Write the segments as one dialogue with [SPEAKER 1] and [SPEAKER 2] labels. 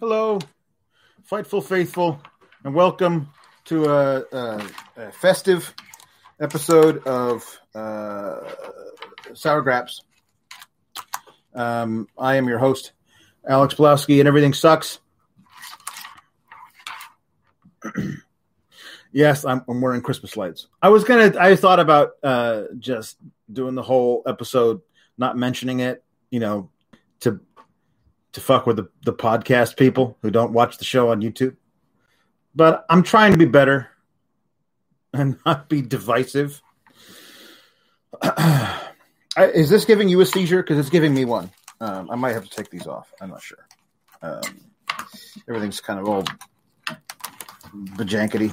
[SPEAKER 1] Hello, Fightful Faithful, and welcome to a festive episode of Sour Graps. I am your host, Alex Blowski, and everything sucks. Yes, I'm wearing Christmas lights. I thought about just doing the whole episode, not mentioning it, to fuck with the podcast people who don't watch the show on YouTube. But I'm trying to be better and not be divisive. Is this giving you a seizure? Because it's giving me one. I might have to take these off. I'm not sure. Everything's kind of all bajankety.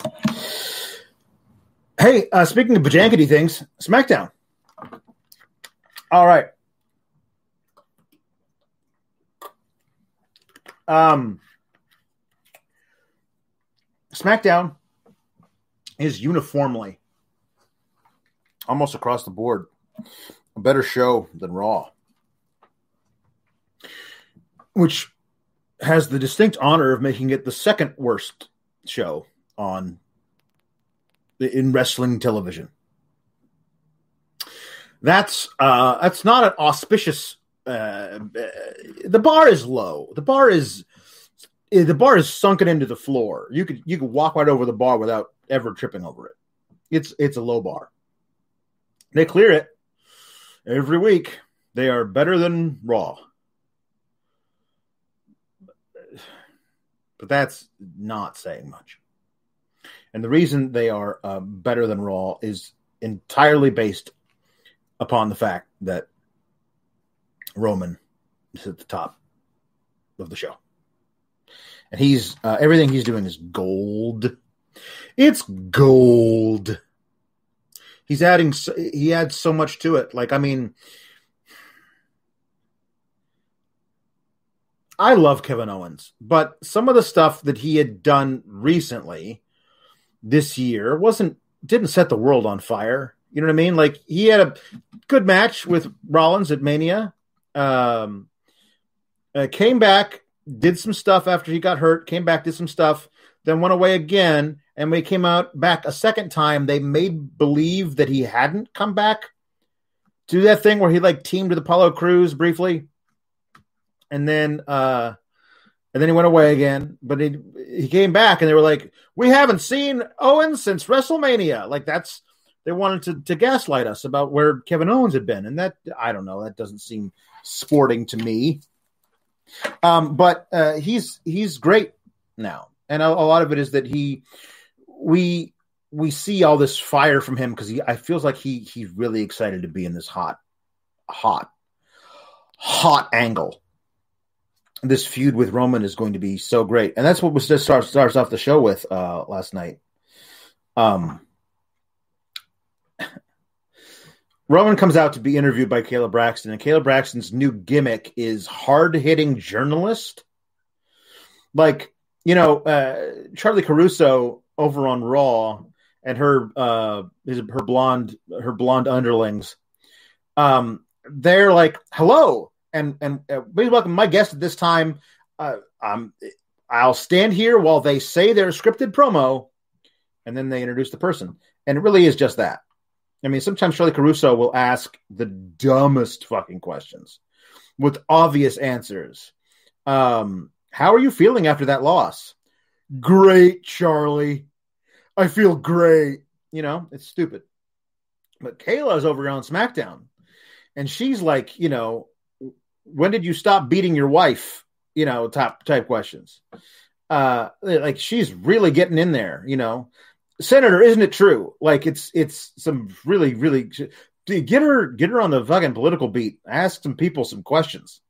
[SPEAKER 1] Hey, speaking of bajankety things, SmackDown. All right. SmackDown is uniformly, almost across the board, a better show than Raw, which has the distinct honor of making it the second worst show in wrestling television. That's not an auspicious. The bar is low. The bar is sunken into the floor. You could walk right over the bar without ever tripping over it. It's a low bar. They clear it every week. They are better than Raw. But that's not saying much. And the reason they are better than Raw is entirely based upon the fact that Roman is at the top of the show. And he's everything he's doing is gold. It's gold. He adds so much to it. I love Kevin Owens, but some of the stuff that he had done recently this year didn't set the world on fire. You know what I mean? Like, he had a good match with Rollins at Mania. Came back, did some stuff after he got hurt, came back, did some stuff, then went away again. And when he came back a second time, they made believe that he hadn't come back. Do that thing where he teamed with Apollo Crews briefly. And then he went away again, but he came back and they were like, we haven't seen Owens since WrestleMania. They wanted to gaslight us about where Kevin Owens had been. And that, I don't know, that doesn't seem sporting to me. But he's great now. And a lot of it is that we see all this fire from him because I feels like he's really excited to be in this hot angle. This feud with Roman is going to be so great. And that's what was just starts off the show with last night. Roman comes out to be interviewed by Kayla Braxton, and Kayla Braxton's new gimmick is hard-hitting journalist. Charlie Caruso over on Raw and her blonde underlings. They're like, hello. And please welcome my guest at this time. I'll stand here while they say their scripted promo, and then they introduce the person. And it really is just that. I mean, sometimes Charlie Caruso will ask the dumbest fucking questions with obvious answers. How are you feeling after that loss? Great, Charlie. I feel great. It's stupid. But Kayla's over on SmackDown, and she's like, when did you stop beating your wife? Type questions. She's really getting in there, Senator, isn't it true? It's some really, really get her on the fucking political beat. Ask some people some questions.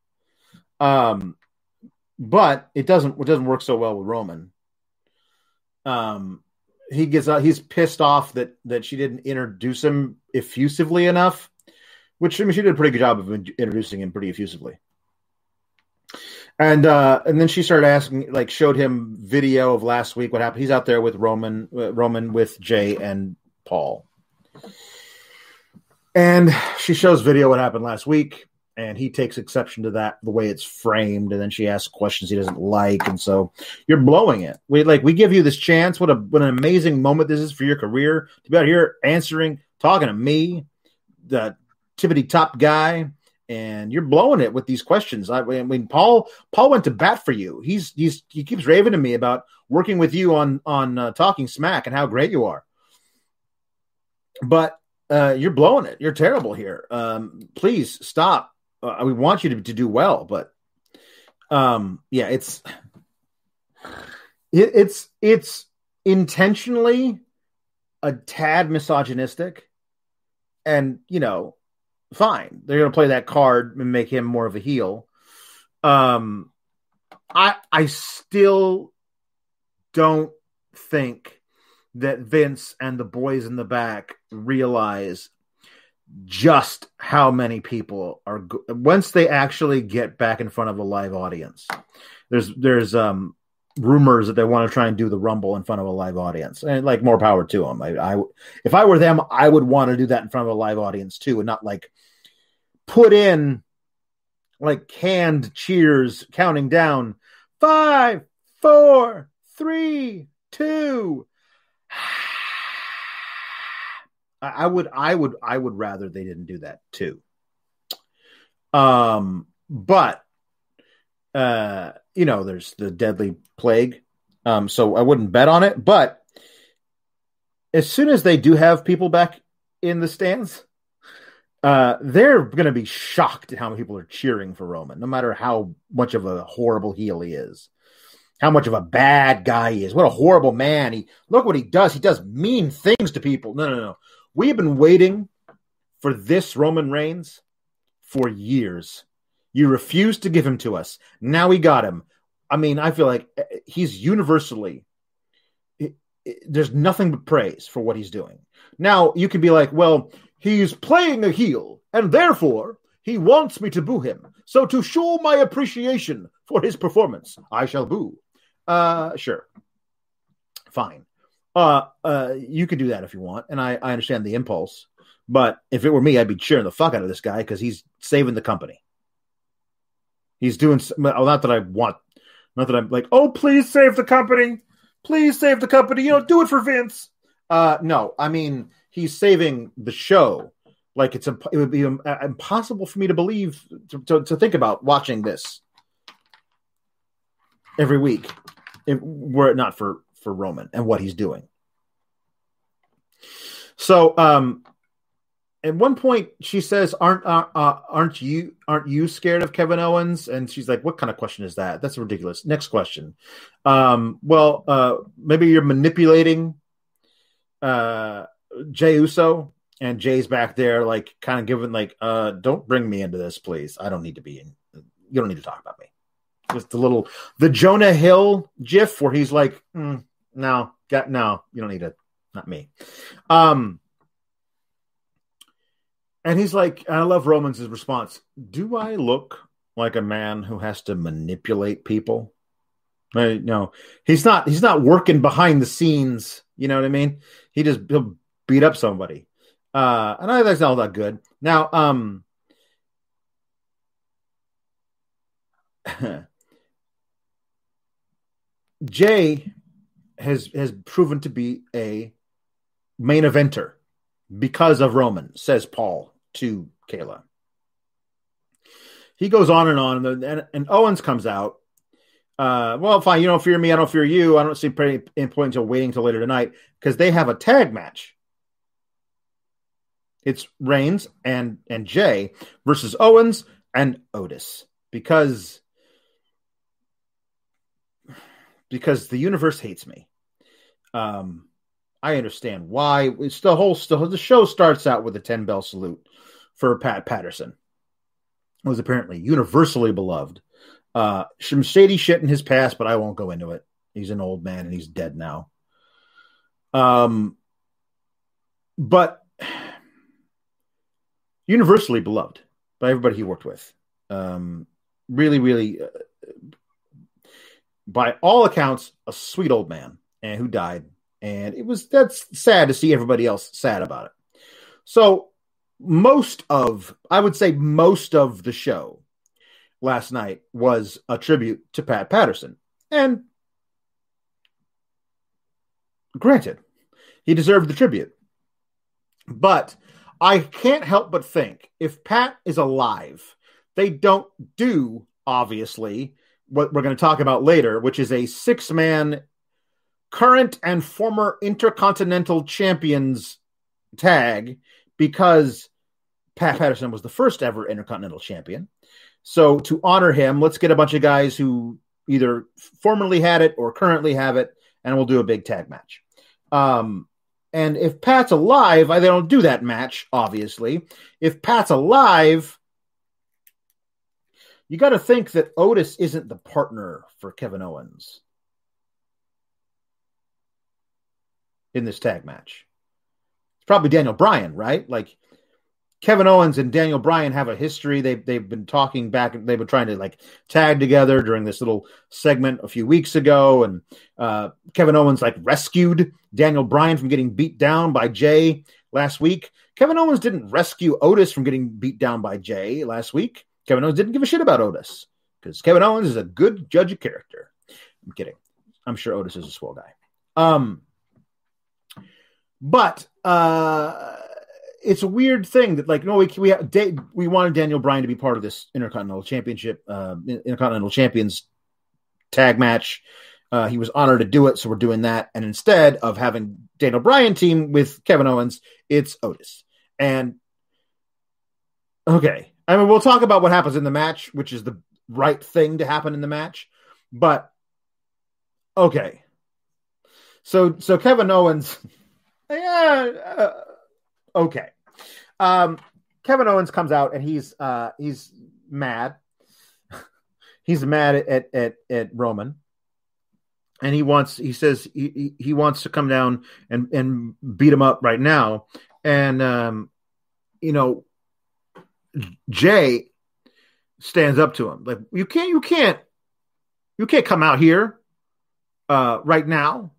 [SPEAKER 1] But it doesn't work so well with Roman. He's pissed off that she didn't introduce him effusively enough. Which, I mean, she did a pretty good job of introducing him pretty effusively. And then she started asking, showed him video of last week, what happened. He's out there with Roman with Jay and Paul. And she shows video what happened last week. And he takes exception to that, the way it's framed, and then she asks questions he doesn't like, and so you're blowing it. We give you this chance. What an amazing moment this is for your career to be out here talking to me, the tippity top guy, and you're blowing it with these questions. I mean, Paul went to bat for you. He keeps raving to me about working with you on Talking Smack and how great you are, but you're blowing it. You're terrible here. Please stop. We want you to do well, but it's intentionally a tad misogynistic, and fine, they're going to play that card and make him more of a heel. I still don't think that Vince and the boys in the back realize just how many people are once they actually get back in front of a live audience. There's rumors that they want to try and do the Rumble in front of a live audience, and more power to them. If I were them, I would want to do that in front of a live audience too, and not put in canned cheers counting down 5, 4, 3, 2. I would rather they didn't do that too. But there's the deadly plague. So I wouldn't bet on it, but as soon as they do have people back in the stands, they're going to be shocked at how many people are cheering for Roman, no matter how much of a horrible heel he is, how much of a bad guy he is. What a horrible man. Look what he does. He does mean things to people. No. We have been waiting for this Roman Reigns for years. You refused to give him to us. Now we got him. I mean, I feel like he's universally, there's nothing but praise for what he's doing. Now, you can be like, well, he's playing a heel, and therefore he wants me to boo him. So to show my appreciation for his performance, I shall boo. Sure. Fine. You can do that if you want, and I understand the impulse. But if it were me, I'd be cheering the fuck out of this guy because he's saving the company. He's doing not that I'm like, oh, please save the company. Please save the company. Do it for Vince. No, I mean, he's saving the show. It would be impossible for me to believe, to think about watching this every week were it not for Roman and what he's doing. So, at one point she says, aren't you scared of Kevin Owens? And she's like, what kind of question is that? That's ridiculous. Next question. Maybe you're manipulating Jey Uso, and Jay's back there kind of giving don't bring me into this, please. I don't need to be in. You don't need to talk about me. Just the Jonah Hill gif where he's like, no, you don't need to, not me. And he's like, I love Roman's response. Do I look like a man who has to manipulate people? No, he's not working behind the scenes. You know what I mean? He'll beat up somebody. And I think that's not that good. Now, Jay has proven to be a main eventer because of Roman, says Paul to Kayla. He goes on, and Owens comes out. Well, fine, you don't fear me, I don't fear you. I don't see any point until waiting until later tonight because they have a tag match. It's Reigns and Jay versus Owens and Otis because the universe hates me. I understand why. It's the show starts out with a 10-bell salute for Pat Patterson. It was apparently universally beloved. Some shady shit in his past, but I won't go into it. He's an old man and he's dead now. But universally beloved by everybody he worked with. Really, really, by all accounts, a sweet old man and who died. And that's sad to see everybody else sad about it. So I would say most of the show last night was a tribute to Pat Patterson. And granted, he deserved the tribute. But I can't help but think if Pat is alive, they don't do, obviously, what we're going to talk about later, which is a 6-man current and former Intercontinental Champions tag, because Pat Patterson was the first ever Intercontinental Champion. So to honor him, let's get a bunch of guys who either formerly had it or currently have it, and we'll do a big tag match. And if Pat's alive, they don't do that match, obviously. If Pat's alive, you got to think that Otis isn't the partner for Kevin Owens in this tag match. It's probably Daniel Bryan, right? Like, Kevin Owens and Daniel Bryan have a history. They've been talking back. They've been trying to like tag together during this little segment a few weeks ago. And Kevin Owens like rescued Daniel Bryan from getting beat down by Jay last week. Kevin Owens didn't rescue Otis from getting beat down by Jay last week. Kevin Owens didn't give a shit about Otis because Kevin Owens is a good judge of character. I'm kidding. I'm sure Otis is a swell guy. But it's a weird thing that, like, no, we wanted Daniel Bryan to be part of this Intercontinental Championship, Intercontinental Champions tag match. He was honored to do it, so we're doing that. And instead of having Daniel Bryan team with Kevin Owens, it's Otis. And okay, I mean, we'll talk about what happens in the match, which is the right thing to happen in the match. But okay, so Kevin Owens, yeah. Okay. Kevin Owens comes out and he's mad. He's mad at Roman. And he says he wants to come down and beat him up right now. And Jay stands up to him. Like, you can't come out here right now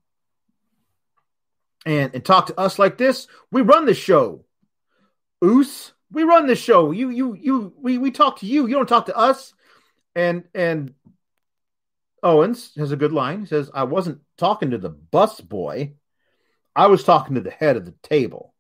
[SPEAKER 1] and talk to us like this. We run the show. Oos, we run the show. We talk to you. You don't talk to us. And Owens has a good line. He says, I wasn't talking to the bus boy. I was talking to the head of the table.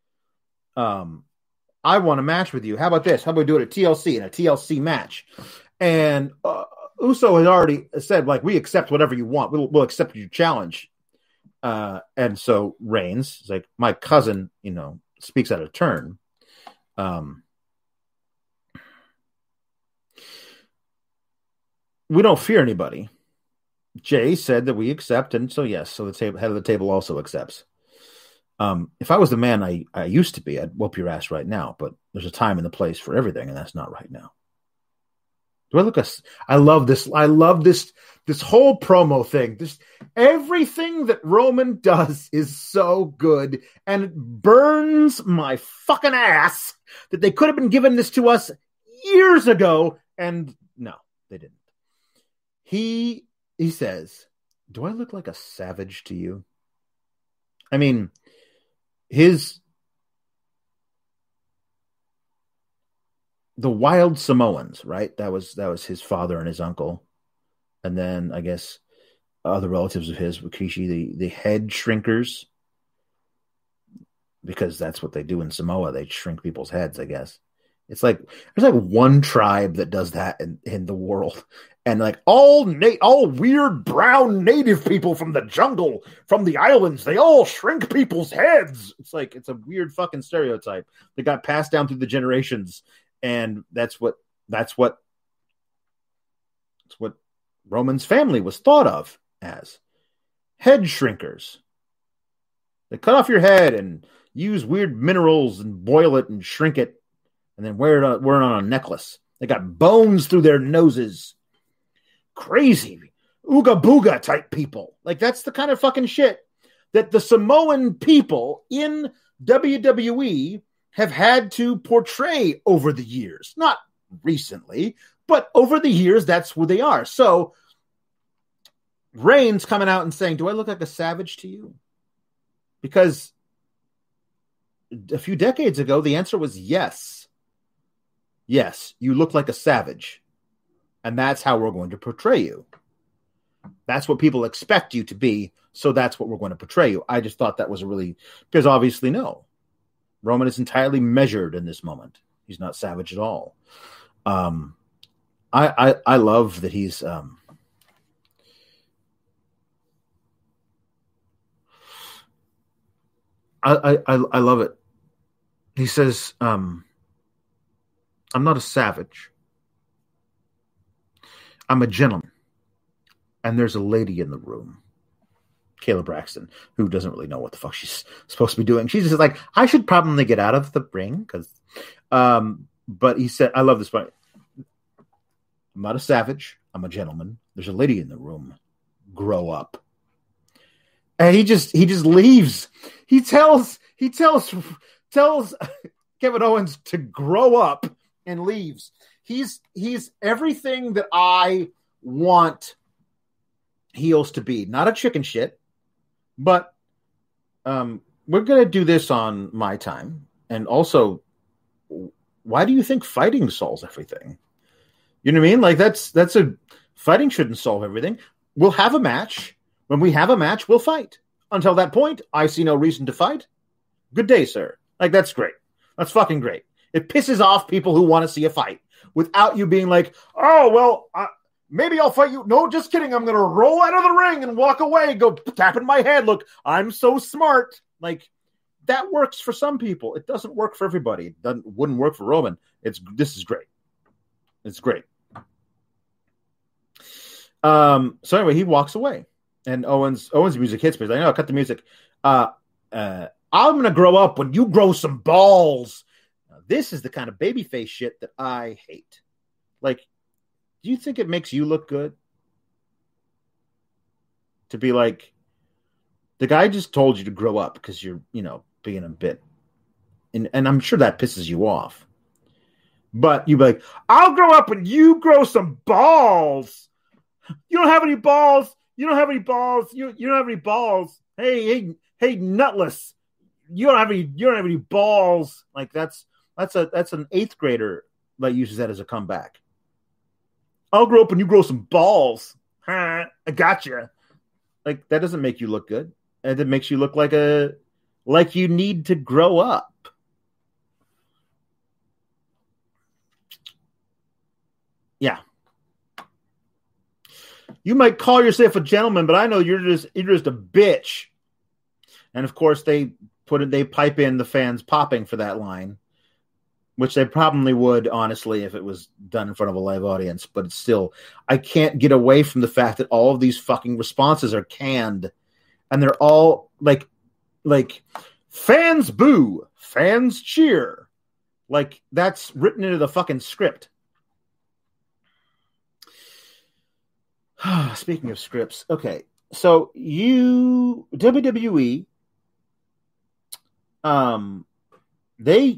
[SPEAKER 1] I want a match with you. How about this? How about we do it at TLC in a TLC match? And Uso has already said, like, we accept whatever you want. We'll accept your challenge. And so Reigns is like, my cousin, speaks out of turn. We don't fear anybody. Jay said that we accept, and so yes, so the head of the table also accepts. If I was the man I used to be, I'd whoop your ass right now, but there's a time and a place for everything, and that's not right now. Do I look I love this. I love this whole promo thing. Everything that Roman does is so good, and it burns my fucking ass that they could have been giving this to us years ago, and no, they didn't. He says, do I look like a savage to you? I mean, the Wild Samoans, right? That was his father and his uncle. And then I guess other relatives of his, Rikishi, the head shrinkers, because that's what they do in Samoa. They shrink people's heads, I guess. It's like there's like one tribe that does that in the world. And like all weird brown native people from the jungle, from the islands, they all shrink people's heads. It's like, it's a weird fucking stereotype that got passed down through the generations. And that's what Roman's family was thought of as head shrinkers. They cut off your head and use weird minerals and boil it and shrink it and then wear it on a necklace. They got bones through their noses. Crazy ooga booga type people. Like, that's the kind of fucking shit that the Samoan people in WWE have had to portray over the years. Not recently, but over the years, that's who they are. So Reigns coming out and saying, do I look like a savage to you? Because a few decades ago, the answer was yes. Yes, you look like a savage. And that's how we're going to portray you. That's what people expect you to be. So that's what we're going to portray you. I just thought that was because obviously no. Roman is entirely measured in this moment. He's not savage at all. I love that he's I love it. He says, I'm not a savage. I'm a gentleman. And there's a lady in the room. Kayla Braxton, who doesn't really know what the fuck she's supposed to be doing. She's just like, I should probably get out of the ring but he said, I love this part. I'm not a savage. I'm a gentleman. There's a lady in the room. Grow up. And he just leaves. He tells Kevin Owens to grow up and leaves. He's everything that I want heels to be. Not a chicken shit, but we're gonna do this on my time. And also, why do you think fighting solves everything? You know what I mean? Like fighting shouldn't solve everything. We'll have a match. When we have a match, we'll fight. Until that point, I see no reason to fight. Good day, sir. Like, that's great. That's fucking great. It pisses off people who want to see a fight without you being like, oh, well, maybe I'll fight you. No, just kidding. I'm going to roll out of the ring and walk away, go tapping my head. Look, I'm so smart. Like, that works for some people. It doesn't work for everybody. It wouldn't work for Roman. This is great. It's great. So anyway, he walks away. And Owens' music hits me. He's like, no, cut the music. I'm going to grow up when you grow some balls. Now, this is the kind of babyface shit that I hate. Like, do you think it makes you look good? To be like, the guy just told you to grow up because you're, being a bit. And I'm sure that pisses you off. But you'd be like, I'll grow up when you grow some balls. You don't have any balls. You don't have any balls. You don't have any balls. Hey, nutless. You don't have any balls. Like that's an eighth grader that uses that as a comeback. I'll grow up and you grow some balls. I gotcha. Like, that doesn't make you look good. And it makes you look like you need to grow up. Yeah. You might call yourself a gentleman, but I know you're just a bitch. And of course, they pipe in the fans popping for that line, which they probably would, honestly, if it was done in front of a live audience. But it's still, I can't get away from the fact that all of these fucking responses are canned, and they're all like fans boo, fans cheer, like that's written into the fucking script. Speaking of scripts, okay, so WWE, I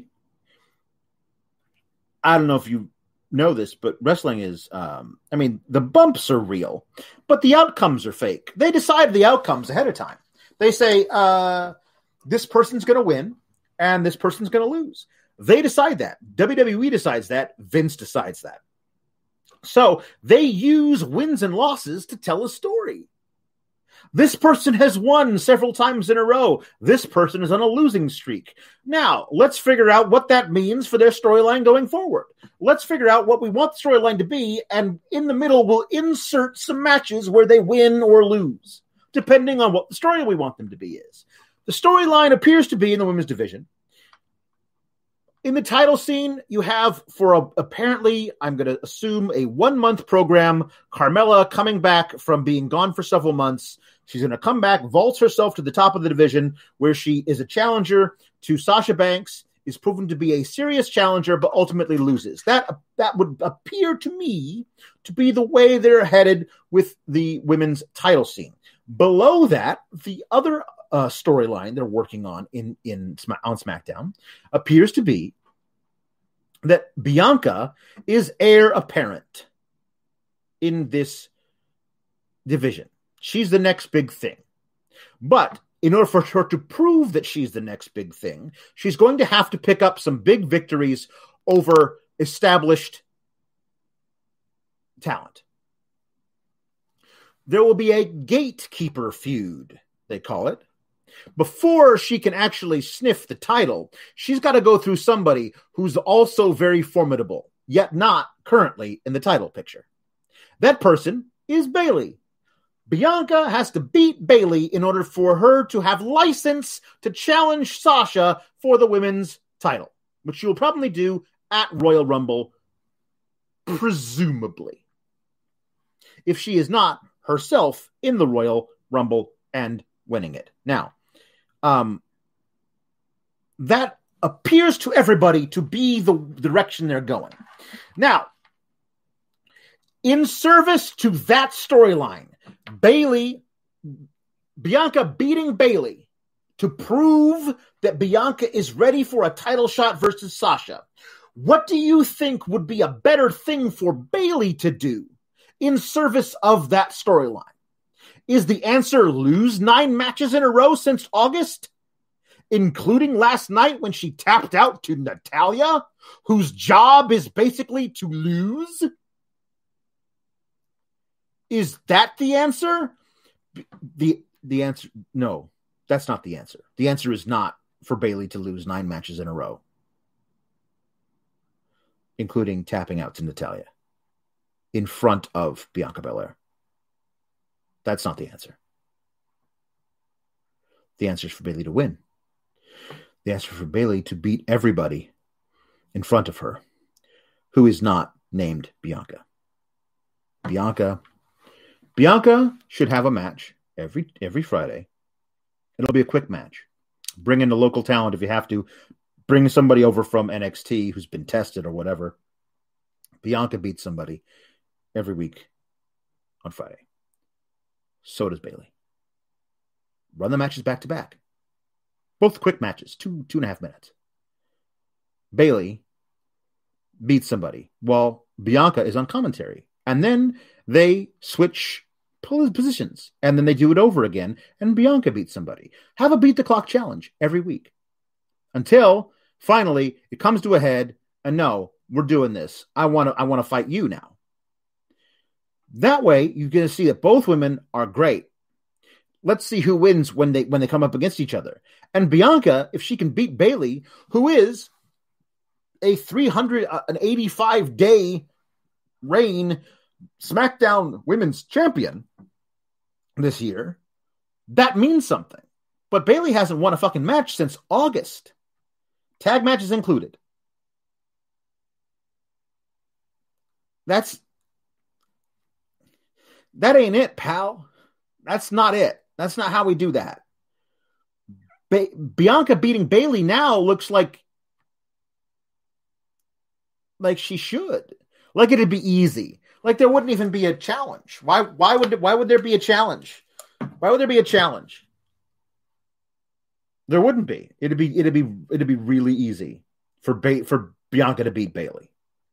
[SPEAKER 1] don't know if you know this, but wrestling is, the bumps are real, but the outcomes are fake. They decide the outcomes ahead of time. They say, this person's going to win and this person's going to lose. They decide that. WWE decides that. Vince decides that. So they use wins and losses to tell a story. This person has won several times in a row. This person is on a losing streak. Now, let's figure out what that means for their storyline going forward. Let's figure out what we want the storyline to be, and in the middle, we'll insert some matches where they win or lose, depending on what the story we want them to be is. The storyline appears to be in the women's division. In the title scene, you have, apparently, I'm going to assume, a 1-month program, Carmella coming back from being gone for several months. She's going to come back, vault herself to the top of the division, where she is a challenger to Sasha Banks, is proven to be a serious challenger, but ultimately loses. That would appear to me to be the way they're headed with the women's title scene. Below that, the other storyline they're working on on SmackDown appears to be that Bianca is heir apparent in this division. She's the next big thing. But in order for her to prove that she's the next big thing, she's going to have to pick up some big victories over established talent. There will be a gatekeeper feud, they call it. Before she can actually sniff the title, she's got to go through somebody who's also very formidable, yet not currently in the title picture. That person is Bayley. Bianca has to beat Bayley in order for her to have license to challenge Sasha for the women's title, which she will probably do at Royal Rumble, presumably. If she is not herself in the Royal Rumble and winning it. Now, that appears to everybody to be the direction they're going. Now, in service to that storyline, Bianca beating Bayley to prove that Bianca is ready for a title shot versus Sasha. What do you think would be a better thing for Bayley to do in service of that storyline? Is the answer lose 9 matches in a row since August, including last night when she tapped out to Natalya, whose job is basically to lose? Is that the answer? The answer, no, that's not the answer. The answer is not for Bayley to lose 9 matches in a row, including tapping out to Natalya in front of Bianca Belair. That's not the answer. The answer is for Bayley to win. The answer is for Bayley to beat everybody in front of her who is not named Bianca. Bianca should have a match every Friday. It'll be a quick match. Bring in the local talent if you have to. Bring somebody over from NXT who's been tested or whatever. Bianca beats somebody every week on Friday. So does Bayley. Run the matches back to back. Both quick matches, 2.5 minutes. Bayley beats somebody while Bianca is on commentary. And then they switch positions. And then they do it over again. And Bianca beats somebody. Have a beat the clock challenge every week. Until finally it comes to a head. And no, we're doing this. I want to fight you now. That way, you're going to see that both women are great. Let's see who wins when they come up against each other. And Bianca, if she can beat Bayley, who is a 385-day reign SmackDown Women's Champion this year, that means something. But Bayley hasn't won a fucking match since August. Tag matches included. That ain't it, pal. That's not it. That's not how we do that. Bianca beating Bayley now looks like she should. Like it'd be easy. Like there wouldn't even be a challenge. Why would there be a challenge? Why would there be a challenge? There wouldn't be. It'd be really easy for Bianca to beat Bayley.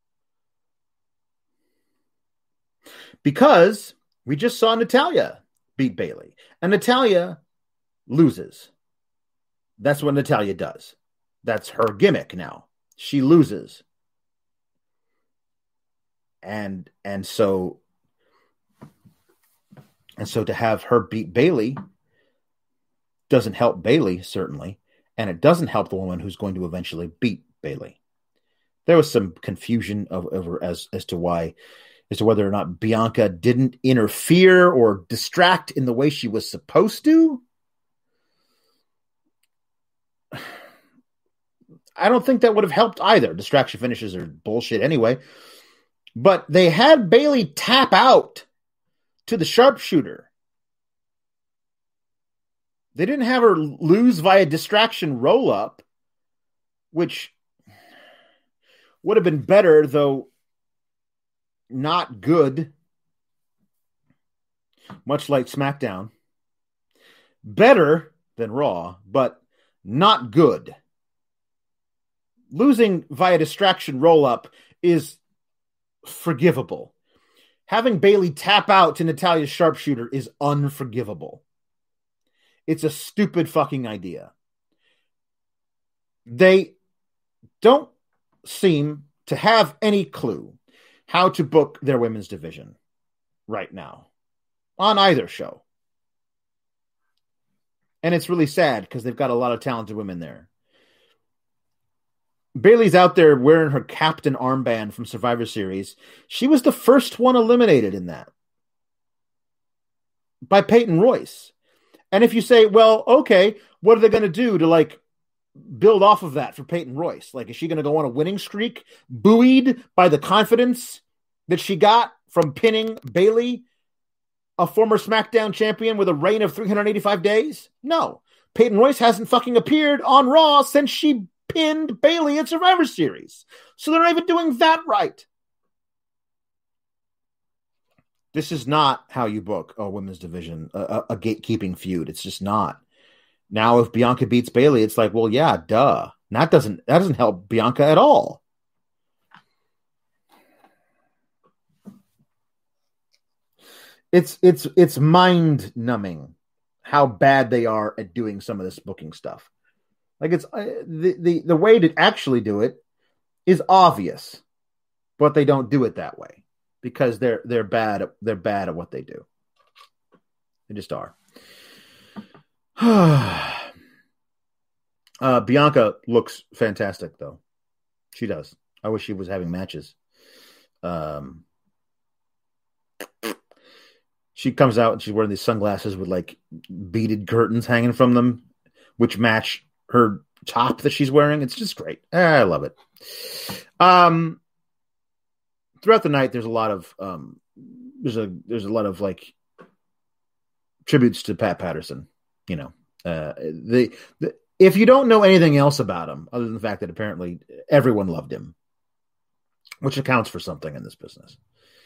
[SPEAKER 1] Because we just saw Natalya beat Bayley. And Natalya loses. That's what Natalya does. That's her gimmick now. She loses. And so to have her beat Bayley doesn't help Bayley, certainly. And it doesn't help the woman who's going to eventually beat Bayley. There was some confusion as to whether or not Bianca didn't interfere or distract in the way she was supposed to. I don't think that would have helped either. Distraction finishes are bullshit anyway. But they had Bayley tap out to the sharpshooter. They didn't have her lose via distraction roll-up, which would have been better, though not good, much like SmackDown. Better than Raw, but not good. Losing via distraction roll-up is forgivable. Having Bayley tap out to Natalya's sharpshooter is unforgivable. It's a stupid fucking idea. They don't seem to have any clue how to book their women's division right now on either show. And it's really sad because they've got a lot of talented women there. Bayley's out there wearing her captain armband from Survivor Series. She was the first one eliminated in that by Peyton Royce. And if you say, well, okay, what are they going to do to like build off of that for Peyton Royce? Like, is she going to go on a winning streak, buoyed by the confidence that she got from pinning Bayley, a former SmackDown champion with a reign of 385 days? No. Peyton Royce hasn't fucking appeared on Raw since she pinned Bayley at Survivor Series. So they're not even doing that right. This is not how you book a women's division, a gatekeeping feud. It's just not. Now, if Bianca beats Bayley, it's like, well, yeah, duh. And that doesn't help Bianca at all. It's mind numbing how bad they are at doing some of this booking stuff. Like, it's the way to actually do it is obvious, but they don't do it that way because they're bad at what they do. They just are. Bianca looks fantastic, though. She does. I wish she was having matches. She comes out and she's wearing these sunglasses with like beaded curtains hanging from them, which match her top that she's wearing. It's just great. I love it. Throughout the night, there's a lot of there's a lot of like tributes to Pat Patterson. You know, if you don't know anything else about him, other than the fact that apparently everyone loved him, which accounts for something in this business.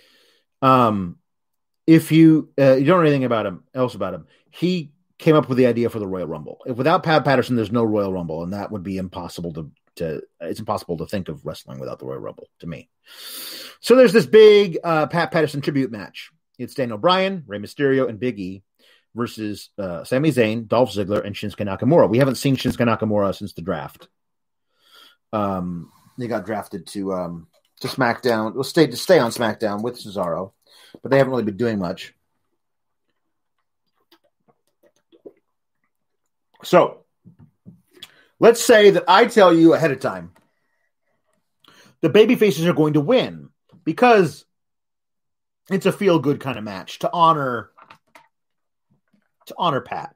[SPEAKER 1] If you don't know anything else about him, he came up with the idea for the Royal Rumble. Without Pat Patterson, there's no Royal Rumble, and that would be impossible it's impossible to think of wrestling without the Royal Rumble to me. So there's this big Pat Patterson tribute match. It's Daniel Bryan, Rey Mysterio, and Big E versus Sami Zayn, Dolph Ziggler, and Shinsuke Nakamura. We haven't seen Shinsuke Nakamura since the draft. They got drafted to SmackDown. Well, stay on SmackDown with Cesaro, but they haven't really been doing much. So let's say that I tell you ahead of time the babyfaces are going to win because it's a feel-good kind of match to honor Pat.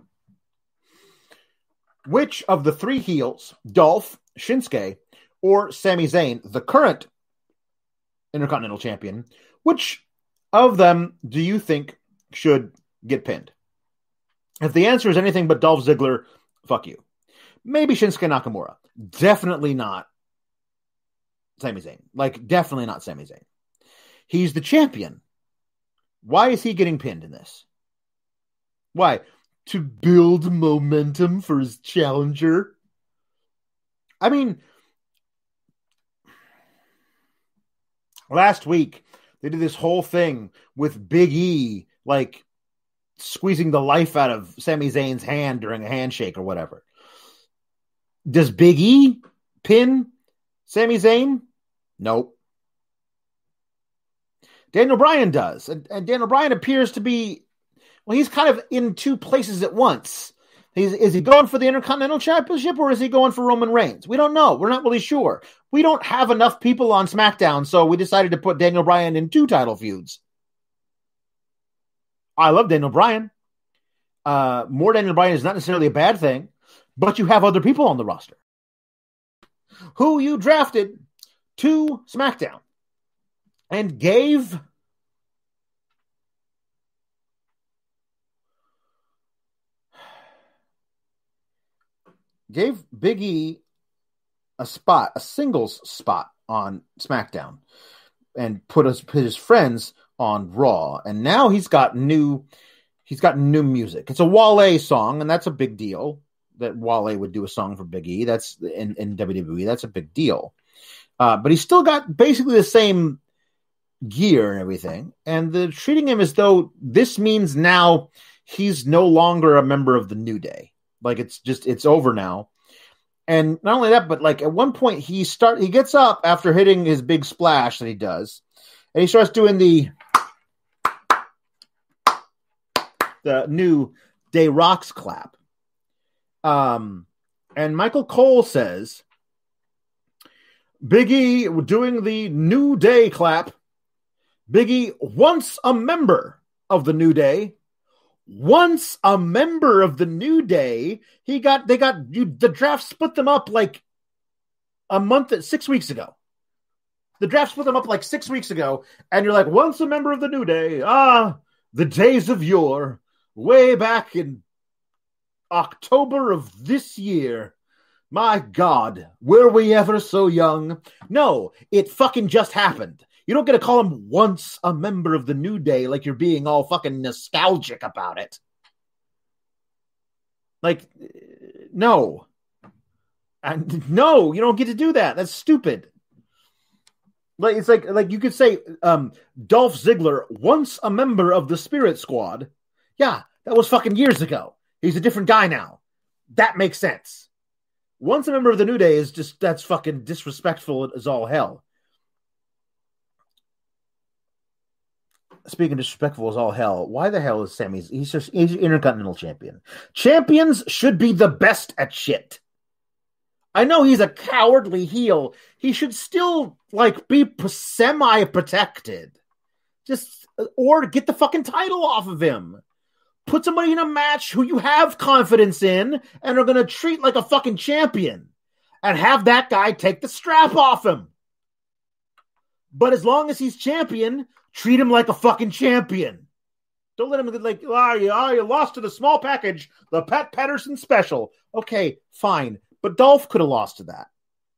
[SPEAKER 1] Which of the three heels, Dolph, Shinsuke, or Sami Zayn, the current Intercontinental Champion, which of them do you think should get pinned? If the answer is anything but Dolph Ziggler, fuck you. Maybe Shinsuke Nakamura. Definitely not Sami Zayn. Like, definitely not Sami Zayn. He's the champion. Why is he getting pinned in this? Why? To build momentum for his challenger? I mean, last week, they did this whole thing with Big E, like, squeezing the life out of Sami Zayn's hand during a handshake or whatever. Does Big E pin Sami Zayn? Nope. Daniel Bryan does. And Daniel Bryan appears to be, well, he's kind of in two places at once. Is he going for the Intercontinental Championship or is he going for Roman Reigns? We don't know. We're not really sure. We don't have enough people on SmackDown, so we decided to put Daniel Bryan in two title feuds. I love Daniel Bryan. More Daniel Bryan is not necessarily a bad thing, but you have other people on the roster who you drafted to SmackDown and gave Big E a singles spot on SmackDown and put his friends on Raw. And now he's got new music. It's a Wale song, and that's a big deal that Wale would do a song for Big E. That's in WWE. That's a big deal. But he's still got basically the same gear and everything. And they're treating him as though this means now he's no longer a member of the New Day. Like it's over now. And not only that, but like at one point he gets up after hitting his big splash that he does, and he starts doing the New Day Rocks clap. And Michael Cole says, Big E doing the New Day clap. Big E, once a member of the New Day, the draft split them up like 6 weeks ago. The draft split them up like 6 weeks ago, and you're like, once a member of the New Day, the days of yore, way back in October of this year. My God, were we ever so young? No, it fucking just happened. You don't get to call him once a member of the New Day like you're being all fucking nostalgic about it. Like, no. And no, you don't get to do that. That's stupid. Like it's like you could say Dolph Ziggler, once a member of the Spirit Squad. Yeah, that was fucking years ago. He's a different guy now. That makes sense. Once a member of the New Day is just, that's fucking disrespectful as all hell. Speaking of disrespectful as all hell, why the hell is he's Intercontinental Champion. Champions should be the best at shit. I know he's a cowardly heel. He should still, like, be semi-protected. Or get the fucking title off of him. Put somebody in a match who you have confidence in and are going to treat like a fucking champion. And have that guy take the strap off him. But as long as he's champion, treat him like a fucking champion. Don't let him like, you lost to the small package, the Pat Patterson special. Okay, fine. But Dolph could have lost to that.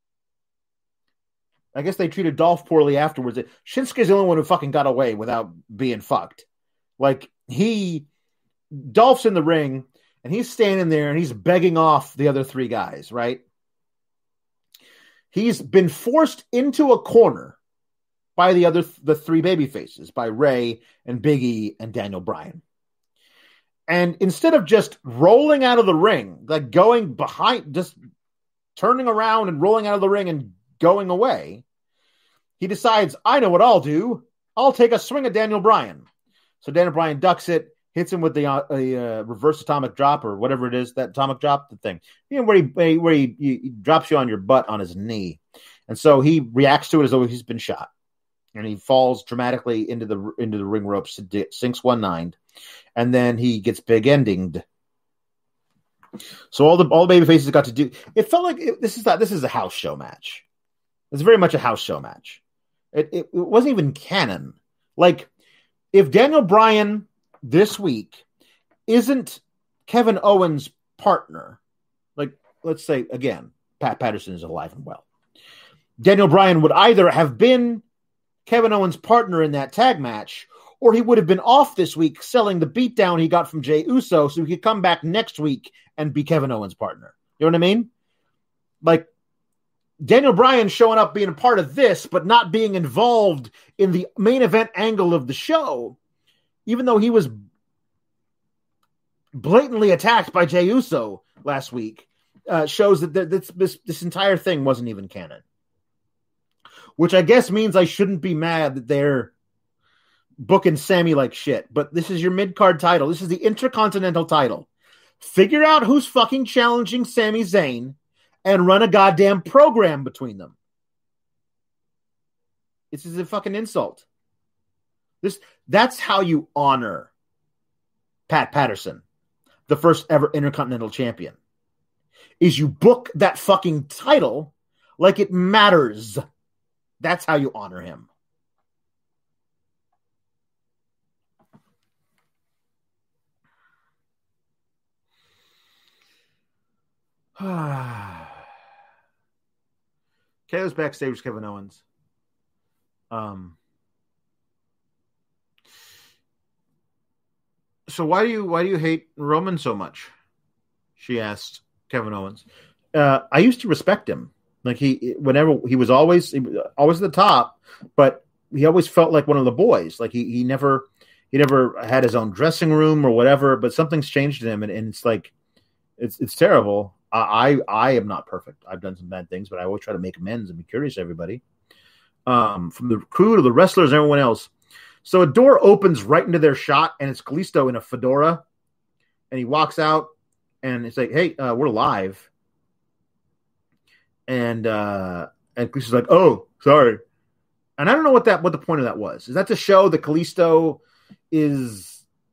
[SPEAKER 1] I guess they treated Dolph poorly afterwards. Shinsuke's the only one who fucking got away without being fucked. Like, Dolph's in the ring, and he's standing there, and he's begging off the other three guys, right? He's been forced into a corner by the three baby faces, by Ray and Big E and Daniel Bryan. And instead of just rolling out of the ring, like going behind, just turning around and rolling out of the ring and going away, he decides, I know what I'll do. I'll take a swing at Daniel Bryan. So Daniel Bryan ducks it, hits him with the reverse atomic drop or whatever it is, that atomic drop, the thing, where he drops you on your butt on his knee. And so he reacts to it as though he's been shot. And he falls dramatically into the ring ropes, sinks 1-9, and then he gets big endinged. So all the baby faces got to do. It felt like this is a house show match. It's very much a house show match. It wasn't even canon. Like, if Daniel Bryan this week isn't Kevin Owens' partner, like, let's say again, Pat Patterson is alive and well, Daniel Bryan would either have been Kevin Owens' partner in that tag match, or he would have been off this week selling the beatdown he got from Jey Uso so he could come back next week and be Kevin Owens' partner. You know what I mean? Like, Daniel Bryan showing up being a part of this, but not being involved in the main event angle of the show, even though he was blatantly attacked by Jey Uso last week, shows that this entire thing wasn't even canon. Which I guess means I shouldn't be mad that they're booking Sammy like shit. But this is your mid-card title. This is the Intercontinental title. Figure out who's fucking challenging Sami Zayn and run a goddamn program between them. This is a fucking insult. That's how you honor Pat Patterson, the first ever Intercontinental Champion. Is you book that fucking title like it matters. That's how you honor him. KO's backstage with Kevin Owens. So why do you hate Roman so much? She asked Kevin Owens. I used to respect him. Like he was always at the top, but he always felt like one of the boys. Like he he never had his own dressing room or whatever, but something's changed in him, and it's like it's terrible. I am not perfect. I've done some bad things, but I always try to make amends and be curious to everybody. From the crew to the wrestlers and everyone else. So a door opens right into their shot, and it's Kalisto in a fedora, and he walks out, and it's like, "Hey, we're live." And Kalisto's like, "Oh, sorry." And I don't know what the point of that was. Is that to show that Kalisto is?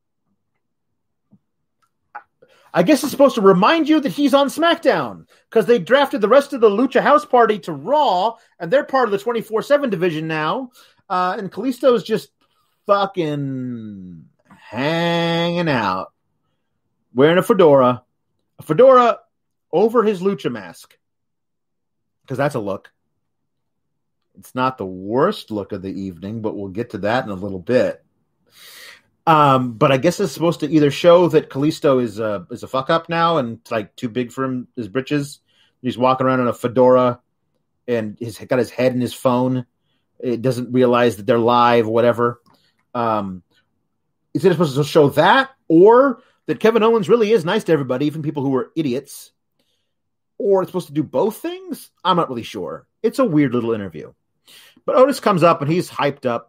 [SPEAKER 1] I guess it's supposed to remind you that he's on SmackDown because they drafted the rest of the Lucha House Party to Raw, and they're part of the 24/7 division now. And Kalisto's just fucking hanging out, wearing a fedora over his Lucha mask, because that's a look. It's not the worst look of the evening, but we'll get to that in a little bit. But I guess it's supposed to either show that Kalisto is a fuck up now and like too big for his britches. He's walking around in a fedora and he's got his head in his phone. It doesn't realize that they're live or whatever. Is it supposed to show that, or that Kevin Owens really is nice to everybody, even people who are idiots? Or it's supposed to do both things? I'm not really sure. It's a weird little interview. But Otis comes up and he's hyped up.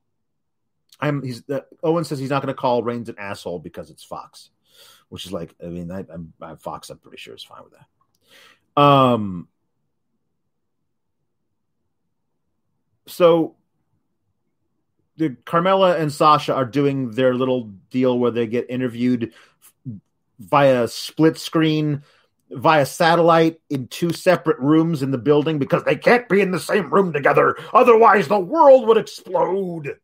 [SPEAKER 1] Owen says he's not going to call Reigns an asshole because it's Fox, which is like, I mean, Fox, I'm pretty sure is fine with that. So the Carmella and Sasha are doing their little deal where they get interviewed via split screen, via satellite in two separate rooms in the building because they can't be in the same room together. Otherwise the world would explode.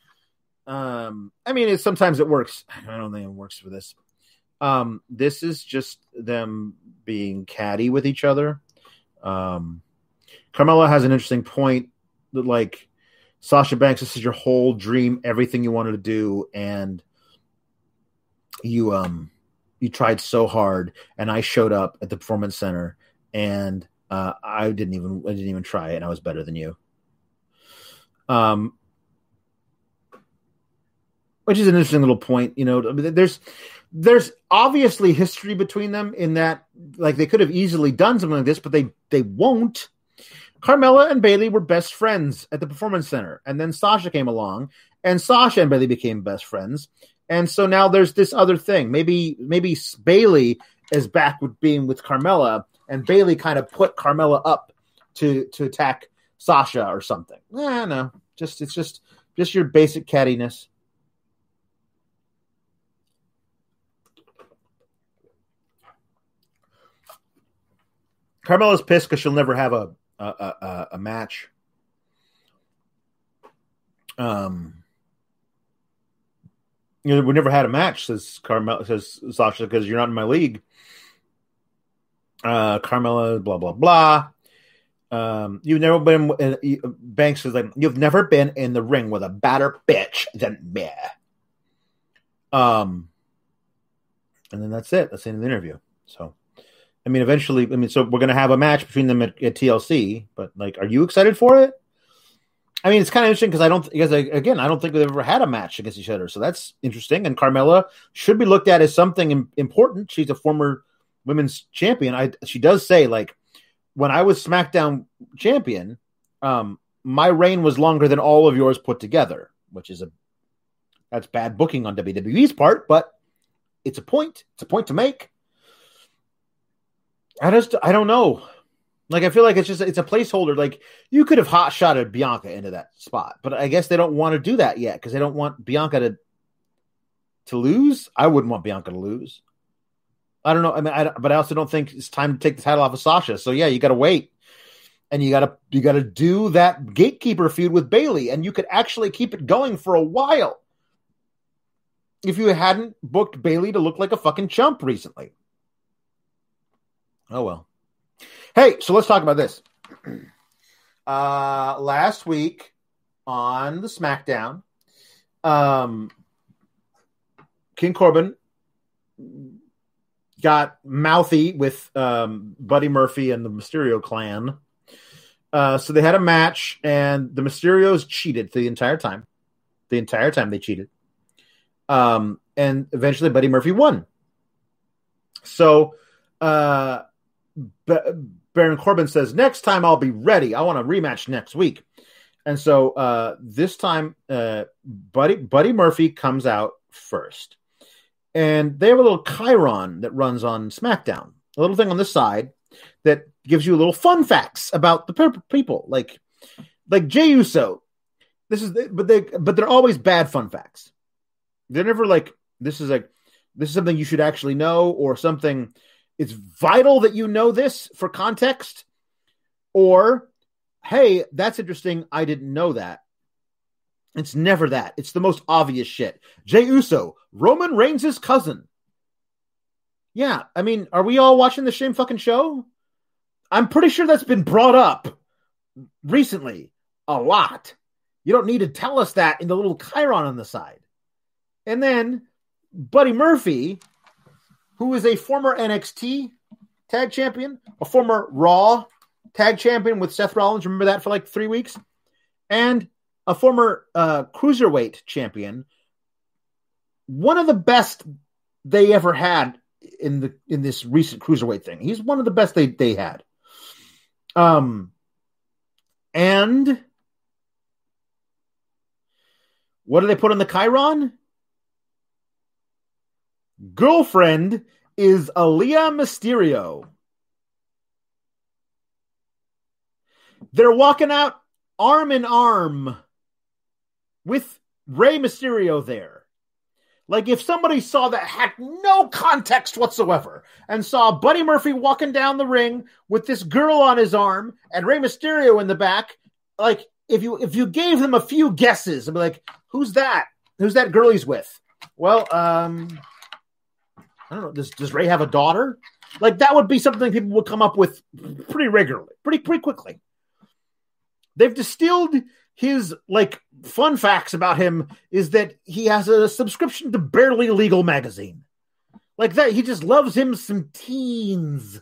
[SPEAKER 1] I mean, sometimes it works. I don't think it works for this. This is just them being catty with each other. Carmella has an interesting point that, like, Sasha Banks, this is your whole dream, everything you wanted to do, and you tried so hard, and I showed up at the Performance Center, and I didn't even try it, and I was better than you. Which is an interesting little point. You know, there's obviously history between them in that, like, they could have easily done something like this, but they won't. Carmella and Bayley were best friends at the Performance Center, and then Sasha came along, and Sasha and Bayley became best friends, and so now there's this other thing. Maybe Bayley is back with being with Carmella, and Bayley kind of put Carmella up to attack Sasha or something. No, it's just your basic cattiness. Carmella's pissed because she'll never have a match. We never had a match, says Sasha, because you're not in my league. Carmella, blah blah blah. You've never been. Banks is like, you've never been in the ring with a badder bitch than me. And then that's it. That's the end of the interview. So. I mean, eventually, so we're going to have a match between them at TLC, but, like, are you excited for it? I mean, it's kind of interesting because I don't think they've ever had a match against each other. So that's interesting. And Carmella should be looked at as something important. She's a former women's champion. She does say, like, when I was SmackDown champion, my reign was longer than all of yours put together, which is that's bad booking on WWE's part, but it's a point. It's a point to make. I don't know. Like, I feel like it's a placeholder. Like, you could have hot-shotted Bianca into that spot, but I guess they don't want to do that yet because they don't want Bianca to lose. I wouldn't want Bianca to lose. I don't know. I mean, but I also don't think it's time to take the title off of Sasha. So yeah, you got to wait, and you got to do that gatekeeper feud with Bayley, and you could actually keep it going for a while if you hadn't booked Bayley to look like a fucking chump recently. Oh, well. Hey, so let's talk about this. Last week on the SmackDown, King Corbin got mouthy with Buddy Murphy and the Mysterio clan. So they had a match, and the Mysterios cheated the entire time. The entire time they cheated. And eventually Buddy Murphy won. So Baron Corbin says, next time I'll be ready. I want a rematch next week. And so this time Buddy Murphy comes out first. And they have a little chyron that runs on SmackDown. A little thing on the side that gives you little fun facts about the people. Like Jey Uso. But they're always bad fun facts. They're never like, this is something you should actually know, or something it's vital that you know this for context, or, hey, that's interesting, I didn't know that. It's never that. It's the most obvious shit. Jey Uso, Roman Reigns' cousin. Yeah, I mean, are we all watching the same fucking show? I'm pretty sure that's been brought up recently a lot. You don't need to tell us that in the little chyron on the side. And then Buddy Murphy, who is a former NXT tag champion, a former Raw tag champion with Seth Rollins, remember that for like 3 weeks? And a former cruiserweight champion, one of the best they ever had in this recent cruiserweight thing. He's one of the best they had. And what do they put on the chyron? Girlfriend is Aaliyah Mysterio. They're walking out arm in arm with Rey Mysterio there. Like, if somebody saw that, had no context whatsoever, and saw Buddy Murphy walking down the ring with this girl on his arm and Rey Mysterio in the back, like, if you gave them a few guesses, I'd be like, who's that? Who's that girl he's with? Well, I don't know. Does Rey have a daughter? Like, that would be something people would come up with pretty regularly, pretty quickly. They've distilled his, like, fun facts about him is that he has a subscription to Barely Legal magazine. Like that, he just loves him some teens.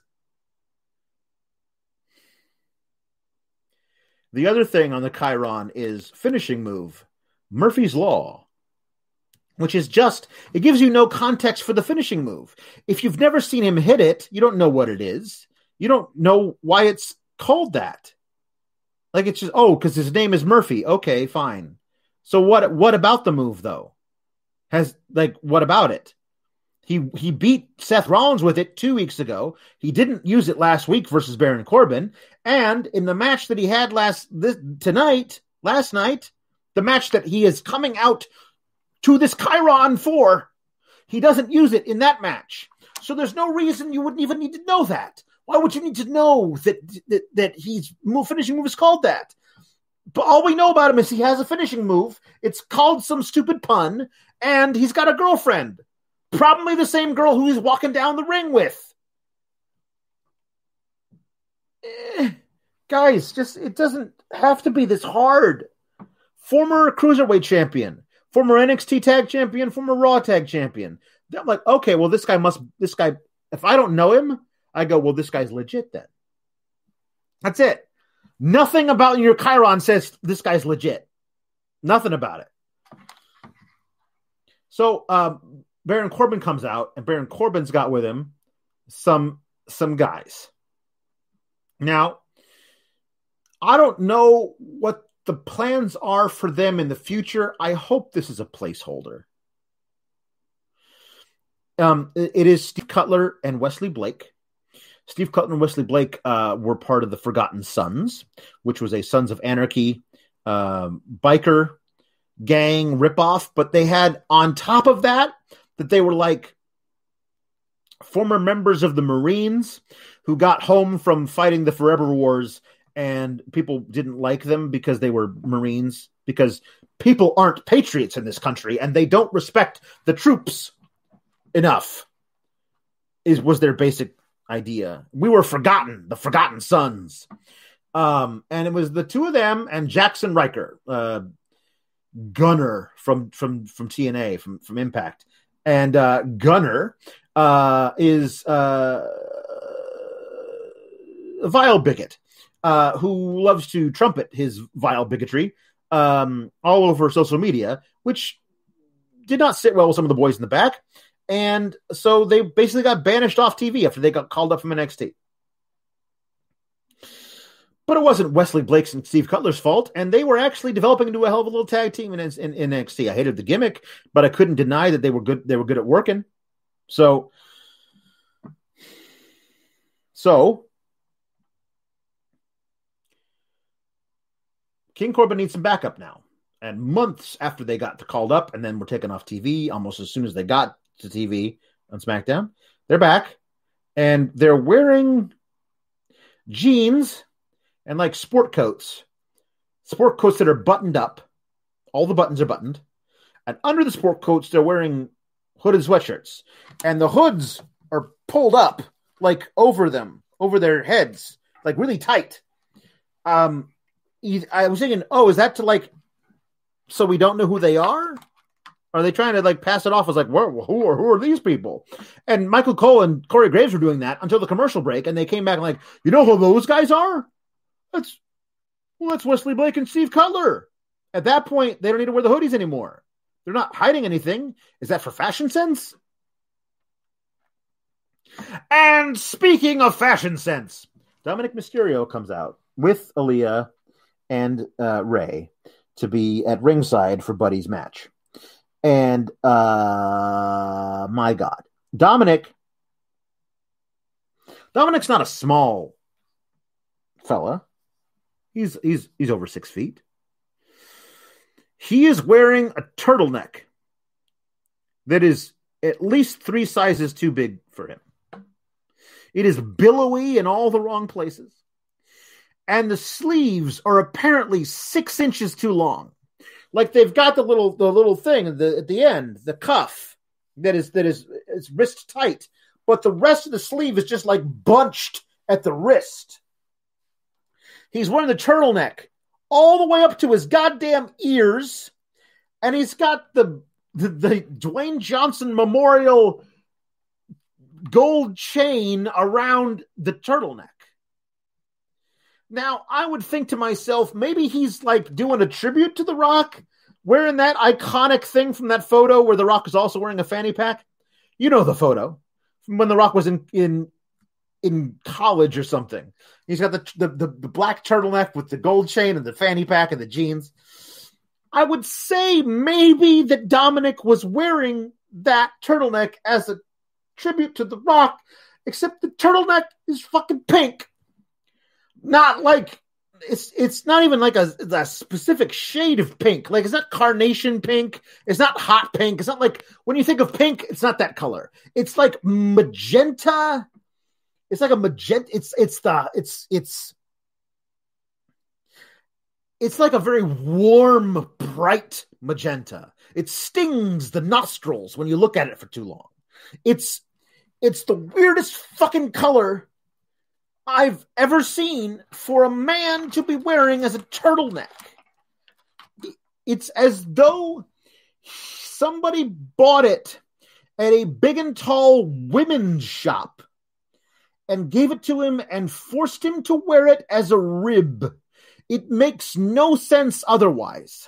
[SPEAKER 1] The other thing on the chyron is finishing move, Murphy's Law, which is just, it gives you no context for the finishing move. If you've never seen him hit it, you don't know what it is. You don't know why it's called that. Like, it's just, oh, because his name is Murphy. Okay, fine. So what about the move, though? What about it? He beat Seth Rollins with it 2 weeks ago. He didn't use it last week versus Baron Corbin. And in the match that he had last night, the match that he is coming out to this chyron for, he doesn't use it in that match. So there's no reason you wouldn't even need to know that. Why would you need to know that his finishing move is called that? But all we know about him is he has a finishing move. It's called some stupid pun, and he's got a girlfriend. Probably the same girl who he's walking down the ring with. Guys, it doesn't have to be this hard. Former Cruiserweight champion, former NXT tag champion, former Raw tag champion. I'm like, okay, well, this guy, if I don't know him, I go, well, this guy's legit then. That's it. Nothing about your chyron says this guy's legit. Nothing about it. So Baron Corbin comes out, and Baron Corbin's got with him some guys. Now, I don't know what the plans are for them in the future. I hope this is a placeholder. It is Steve Cutler and Wesley Blake. Steve Cutler and Wesley Blake were part of the Forgotten Sons, which was a Sons of Anarchy biker gang ripoff. But they had, on top of that they were like former members of the Marines who got home from fighting the Forever Wars, and people didn't like them because they were Marines, because people aren't patriots in this country and they don't respect the troops enough, was their basic idea. We were forgotten, the Forgotten Sons. And it was the two of them and Jackson Riker, Gunner from TNA, from Impact. And Gunner is a vile bigot who loves to trumpet his vile bigotry all over social media, which did not sit well with some of the boys in the back. And so they basically got banished off TV after they got called up from NXT. But it wasn't Wesley Blake's and Steve Cutler's fault, and they were actually developing into a hell of a little tag team in NXT. I hated the gimmick, but I couldn't deny that they were good. They were good at working. So King Corbin needs some backup now. And months after they got called up and then were taken off TV, almost as soon as they got to TV on SmackDown, they're back, and they're wearing jeans and like sport coats that are buttoned up. All the buttons are buttoned. And under the sport coats, they're wearing hooded sweatshirts. And the hoods are pulled up like over them, over their heads, like really tight. I was thinking, is that to like, so we don't know who they are? Are they trying to like pass it off as like, who are these people? And Michael Cole and Corey Graves were doing that until the commercial break. And they came back and like, you know who those guys are? That's Wesley Blake and Steve Cutler. At that point, they don't need to wear the hoodies anymore. They're not hiding anything. Is that for fashion sense? And speaking of fashion sense, Dominic Mysterio comes out with Aaliyah and Ray to be at ringside for Buddy's match. And my God, Dominic's not a small fella. He's over 6 feet. He is wearing a turtleneck that is at least 3 sizes too big for him. It is billowy in all the wrong places. And the sleeves are apparently 6 inches too long. Like they've got the little thing at the end, the cuff that is wrist tight, but the rest of the sleeve is just like bunched at the wrist. He's wearing the turtleneck all the way up to his goddamn ears, and he's got the Dwayne Johnson Memorial gold chain around the turtleneck. Now, I would think to myself, maybe he's like doing a tribute to The Rock, wearing that iconic thing from that photo where The Rock is also wearing a fanny pack. You know the photo from when The Rock was in college or something. He's got the black turtleneck with the gold chain and the fanny pack and the jeans. I would say maybe that Dominic was wearing that turtleneck as a tribute to The Rock, except the turtleneck is fucking pink. Not like it's not even like a specific shade of pink. Like it's not carnation pink. It's not hot pink. It's not like when you think of pink, it's not that color. It's like magenta. It's like a magenta. It's like a very warm, bright magenta. It stings the nostrils when you look at it for too long. It's the weirdest fucking color I've ever seen for a man to be wearing as a turtleneck. It's as though somebody bought it at a big and tall women's shop and gave it to him and forced him to wear it as a rib. It makes no sense otherwise.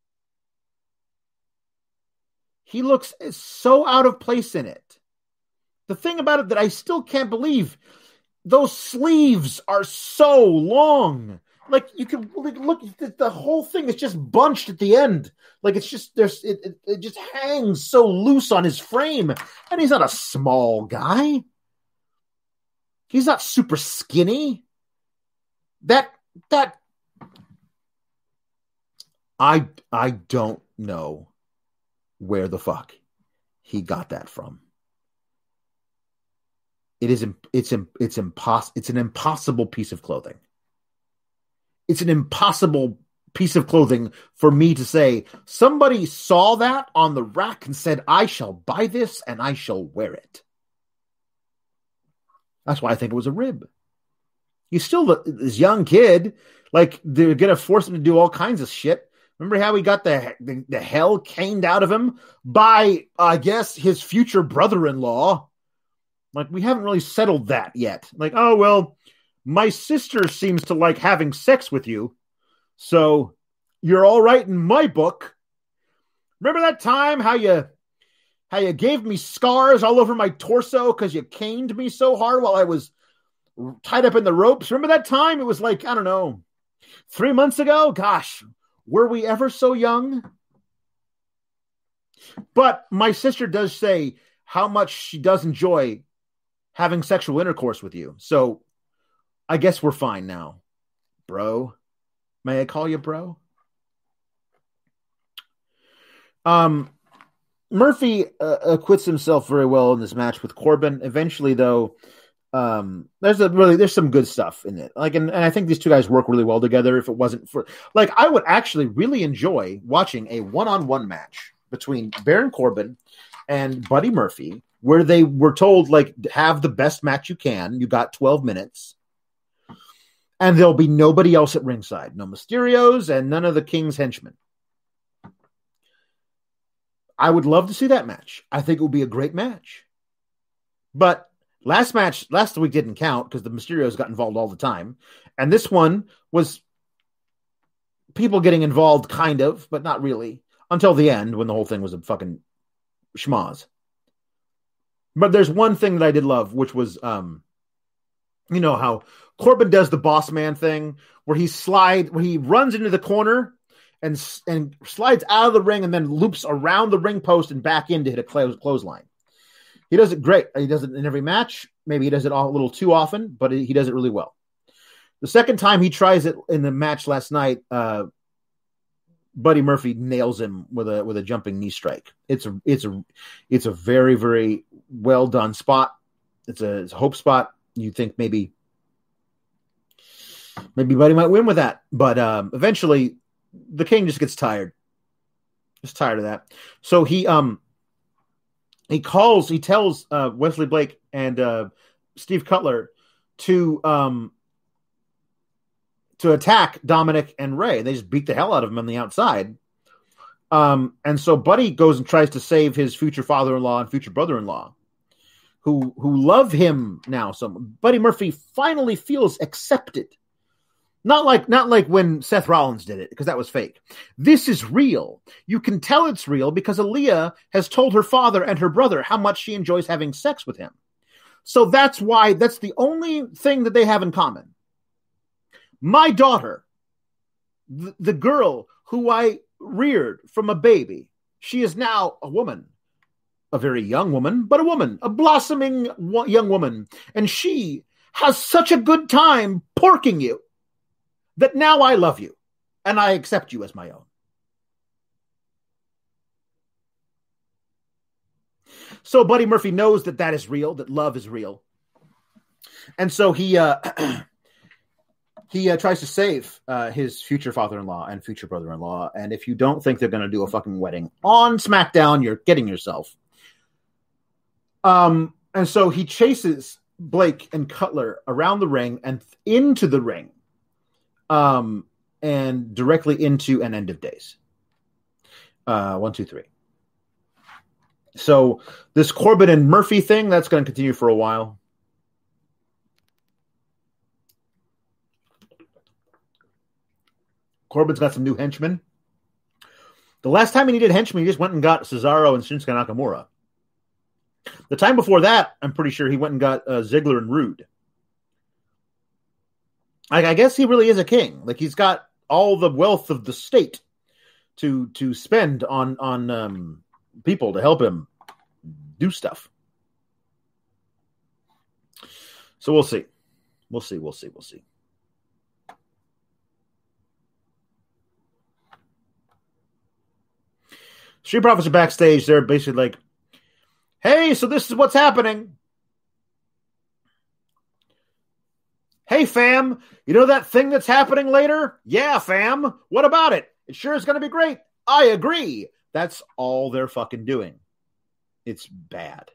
[SPEAKER 1] He looks so out of place in it. The thing about it that I still can't believe, those sleeves are so long. Like you can look at the whole thing is just bunched at the end. Like it's just it just hangs so loose on his frame. And he's not a small guy. He's not super skinny. I don't know where the fuck he got that from. It's an impossible piece of clothing. It's an impossible piece of clothing for me to say, somebody saw that on the rack and said, I shall buy this and I shall wear it. That's why I think it was a rib. He's still this young kid. Like, they're going to force him to do all kinds of shit. Remember how he got the hell caned out of him by, I guess, his future brother-in-law? Like, we haven't really settled that yet. Like, oh, well, my sister seems to like having sex with you, so you're all right in my book. Remember that time how you gave me scars all over my torso because you caned me so hard while I was tied up in the ropes? Remember that time? It was like, I don't know, 3 months ago? Gosh, were we ever so young? But my sister does say how much she does enjoy having sexual intercourse with you. So I guess we're fine now, bro. May I call you bro? Murphy acquits himself very well in this match with Corbin. Eventually, though, there's some good stuff in it. Like, and I think these two guys work really well together. If it wasn't for, like, I would actually really enjoy watching a one-on-one match between Baron Corbin and Buddy Murphy, where they were told, like, have the best match you can. You got 12 minutes. And there'll be nobody else at ringside. No Mysterios and none of the King's henchmen. I would love to see that match. I think it would be a great match. But last week didn't count because the Mysterios got involved all the time. And this one was people getting involved kind of, but not really, until the end when the whole thing was a fucking schmoz. But there's one thing that I did love, which was, you know, how Corbin does the boss man thing where he runs into the corner and slides out of the ring and then loops around the ring post and back in to hit a clothesline. He does it great. He does it in every match. Maybe he does it a little too often, but he does it really well. The second time he tries it in the match last night, Buddy Murphy nails him with a jumping knee strike. It's a very, very well done spot. It's a hope spot. You think maybe Buddy might win with that, but eventually the King just gets tired. Just tired of that. So he tells Wesley Blake and Steve Cutler to attack Dominic and Ray. They just beat the hell out of him on the outside. And so Buddy goes and tries to save his future father-in-law and future brother-in-law who love him now. So Buddy Murphy finally feels accepted. Not like when Seth Rollins did it, because that was fake. This is real. You can tell it's real because Aaliyah has told her father and her brother how much she enjoys having sex with him. So that's the only thing that they have in common. My daughter, the girl who I reared from a baby, she is now a woman. A very young woman, but a woman. A blossoming young woman. And she has such a good time porking you that now I love you and I accept you as my own. So Buddy Murphy knows that is real, that love is real. And so he tries to save his future father-in-law and future brother-in-law. And if you don't think they're going to do a fucking wedding on SmackDown, you're kidding yourself. And so he chases Blake and Cutler around the ring and into the ring. And directly into an End of Days. 1, 2, 3. So this Corbin and Murphy thing, that's going to continue for a while. Corbin's got some new henchmen. The last time he needed henchmen, he just went and got Cesaro and Shinsuke Nakamura. The time before that, I'm pretty sure he went and got Ziggler and Rude. I guess he really is a king. Like, he's got all the wealth of the state to spend on people to help him do stuff. So we'll see. We'll see. Street Profits are backstage. They're basically like, hey, so this is what's happening. Hey, fam, you know that thing that's happening later? Yeah, fam. What about it? It sure is going to be great. I agree. That's all they're fucking doing. It's bad.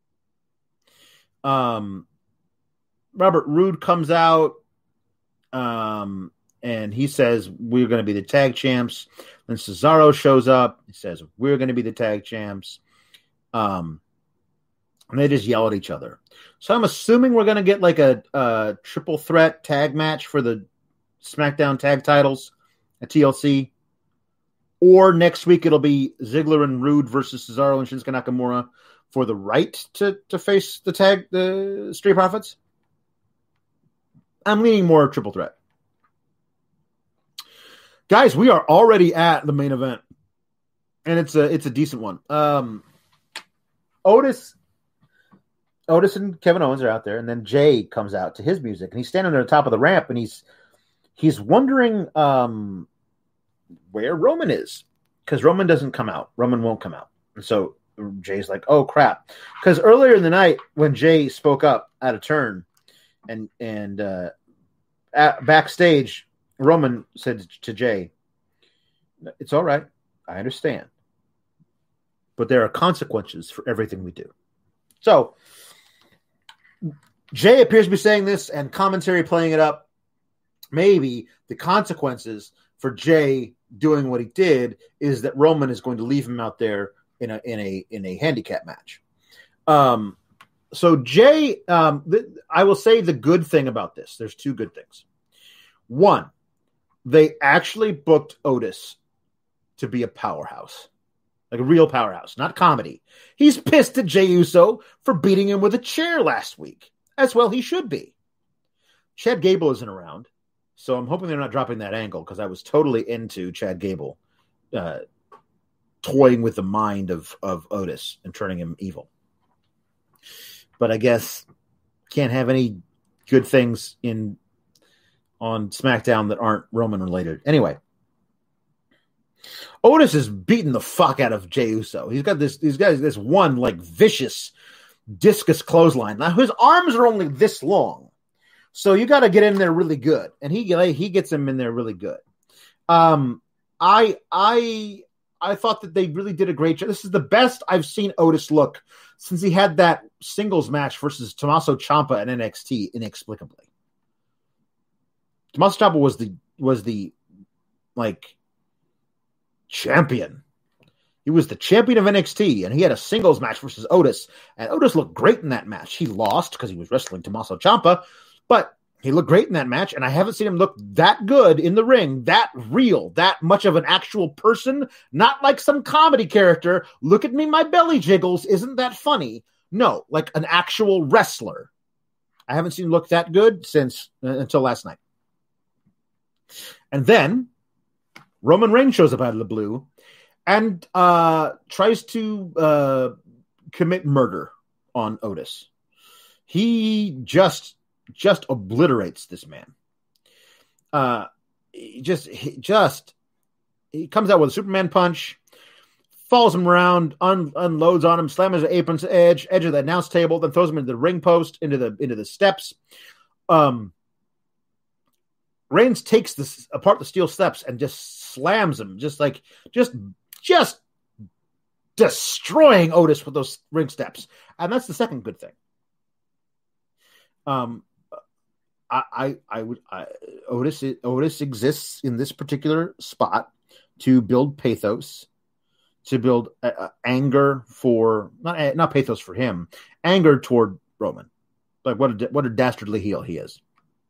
[SPEAKER 1] Robert Roode comes out and he says, we're going to be the tag champs. Then Cesaro shows up. He says, we're going to be the tag champs. And they just yell at each other. So I'm assuming we're going to get like a triple threat tag match for the SmackDown tag titles at TLC. Or next week it'll be Ziggler and Rude versus Cesaro and Shinsuke Nakamura for the right to face the Street Profits. I'm leaning more triple threat. Guys, we are already at the main event, and it's a decent one. Otis and Kevin Owens are out there, and then Jay comes out to his music, and he's standing at the top of the ramp, and he's wondering where Roman is, because Roman doesn't come out. Roman won't come out, and so Jay's like, "Oh crap!" Because earlier in the night, when Jay spoke up at a turn, and backstage, Roman said to Jay, "It's all right. I understand. But there are consequences for everything we do." So Jay appears to be saying this, and commentary playing it up. Maybe the consequences for Jay doing what he did is that Roman is going to leave him out there in a handicap match. So Jay, I will say the good thing about this. There's two good things. One, they actually booked Otis to be a powerhouse, like a real powerhouse, not comedy. He's pissed at Jey Uso for beating him with a chair last week. As well he should be. Chad Gable isn't around, so I'm hoping they're not dropping that angle, because I was totally into Chad Gable toying with the mind of Otis and turning him evil. But I guess can't have any good things on SmackDown that aren't Roman related. Anyway, Otis is beating the fuck out of Jey Uso. He's got this one like vicious discus clothesline. Now his arms are only this long, so you got to get in there really good, and he gets him in there really good. I thought that they really did a great job. This is the best I've seen Otis look since he had that singles match versus Tommaso Ciampa in NXT inexplicably. Tommaso Ciampa was the like champion. He was the champion of NXT, and he had a singles match versus Otis, and Otis looked great in that match. He lost because he was wrestling Tommaso Ciampa, but he looked great in that match, and I haven't seen him look that good in the ring, that real, that much of an actual person, not like some comedy character. Look at me, my belly jiggles. Isn't that funny? No, like an actual wrestler. I haven't seen him look that good since until last night. And then Roman Reigns shows up out of the blue and tries to commit murder on Otis. He just obliterates this man. He comes out with a Superman punch, follows him around, unloads on him, slams his apron's edge of the announce table, then throws him into the ring post, into the steps. Reigns takes apart the steel steps and just slams him, just destroying Otis with those ring steps. And that's the second good thing. Otis exists in this particular spot to build pathos, to build anger for not pathos for him, anger toward Roman. Like what a dastardly heel he is.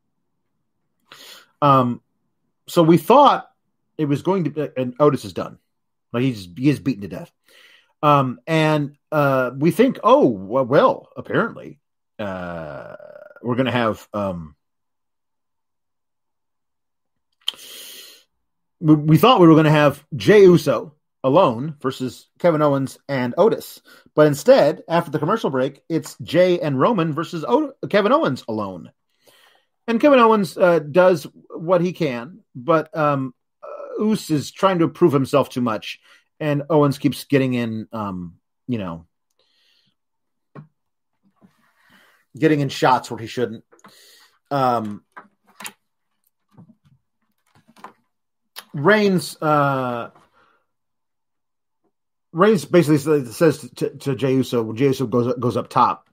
[SPEAKER 1] So we thought it was going to be, and Otis is done. Like he is beaten to death. And we think, oh well, apparently we're going to have. We thought we were going to have Jey Uso alone versus Kevin Owens and Otis. But instead, after the commercial break, it's Jey and Roman versus Kevin Owens alone. And Kevin Owens does what he can, but Us is trying to prove himself too much. And Owens keeps getting in, getting in shots where he shouldn't. Reigns basically says to Jey Uso when Jey Uso goes up top,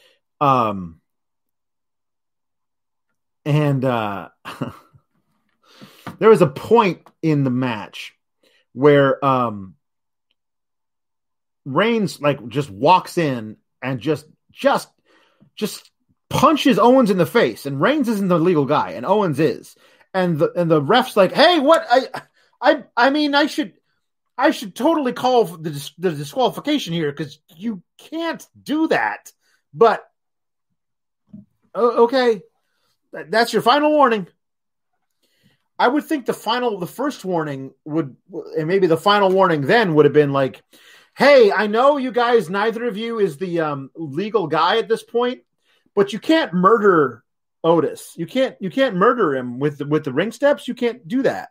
[SPEAKER 1] and there was a point in the match where Reigns just walks in and just punches Owens in the face, and Reigns isn't the legal guy, and Owens is. And the ref's like, hey, what? I mean, I should. I should totally call the disqualification here because you can't do that. But okay, that's your final warning. I would think the first warning would, and maybe the final warning then would have been like, hey, I know you guys, neither of you is the legal guy at this point, but you can't murder Otis. You can't murder him with the ring steps. You can't do that.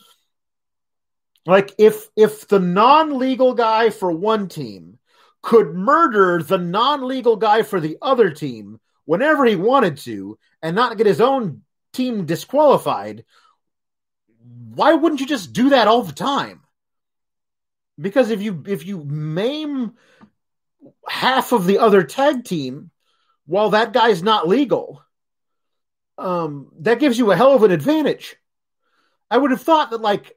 [SPEAKER 1] Like if the non-legal guy for one team could murder the non-legal guy for the other team whenever he wanted to and not get his own team disqualified, why wouldn't you just do that all the time? Because if you maim half of the other tag team while that guy's not legal, that gives you a hell of an advantage. I would have thought that like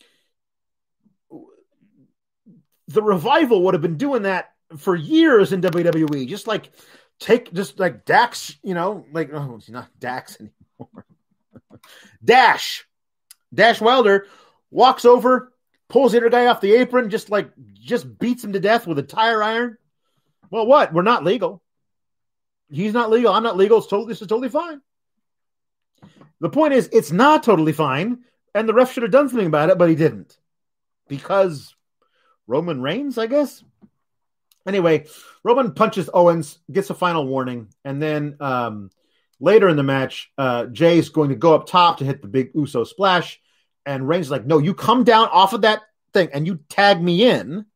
[SPEAKER 1] the Revival would have been doing that for years in WWE. Just like Dax, he's not Dax anymore. Dash Wilder walks over, pulls the other guy off the apron, just beats him to death with a tire iron. Well, what? We're not legal. He's not legal. I'm not legal. This is totally fine. The point is, it's not totally fine, and the ref should have done something about it, but he didn't. Because Roman Reigns, I guess? Anyway, Roman punches Owens, gets a final warning, and then later in the match, Jay's going to go up top to hit the big Uso splash, and Reigns is like, no, you come down off of that thing, and you tag me in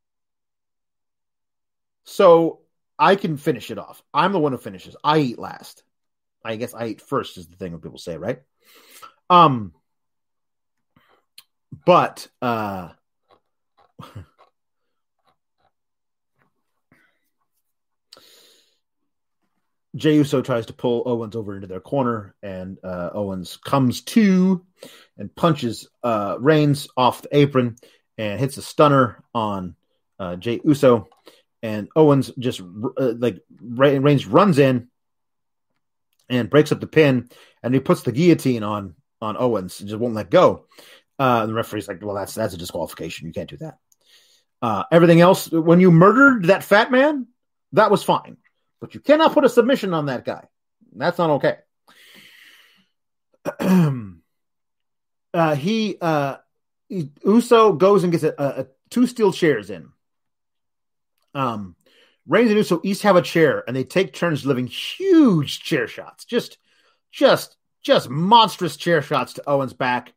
[SPEAKER 1] so I can finish it off. I'm the one who finishes. I eat last. I guess I eat first is the thing that people say, right? But Jey Uso tries to pull Owens over into their corner, and Owens comes to and punches Reigns off the apron and hits a stunner on Jey Uso. And Owens just Reigns runs in and breaks up the pin, and he puts the guillotine on Owens and just won't let go. The referee's like, well, that's a disqualification. You can't do that. Everything else, when you murdered that fat man, that was fine. But you cannot put a submission on that guy. That's not okay. Uso goes and gets a 2 steel chairs in. Reigns and Uso each have a chair, and they take turns delivering huge chair shots. Just monstrous chair shots to Owens' back.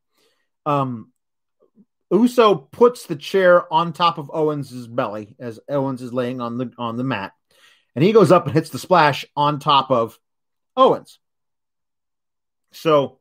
[SPEAKER 1] Uso puts the chair on top of Owens' belly as Owens is laying on the mat. And he goes up and hits the splash on top of Owens. So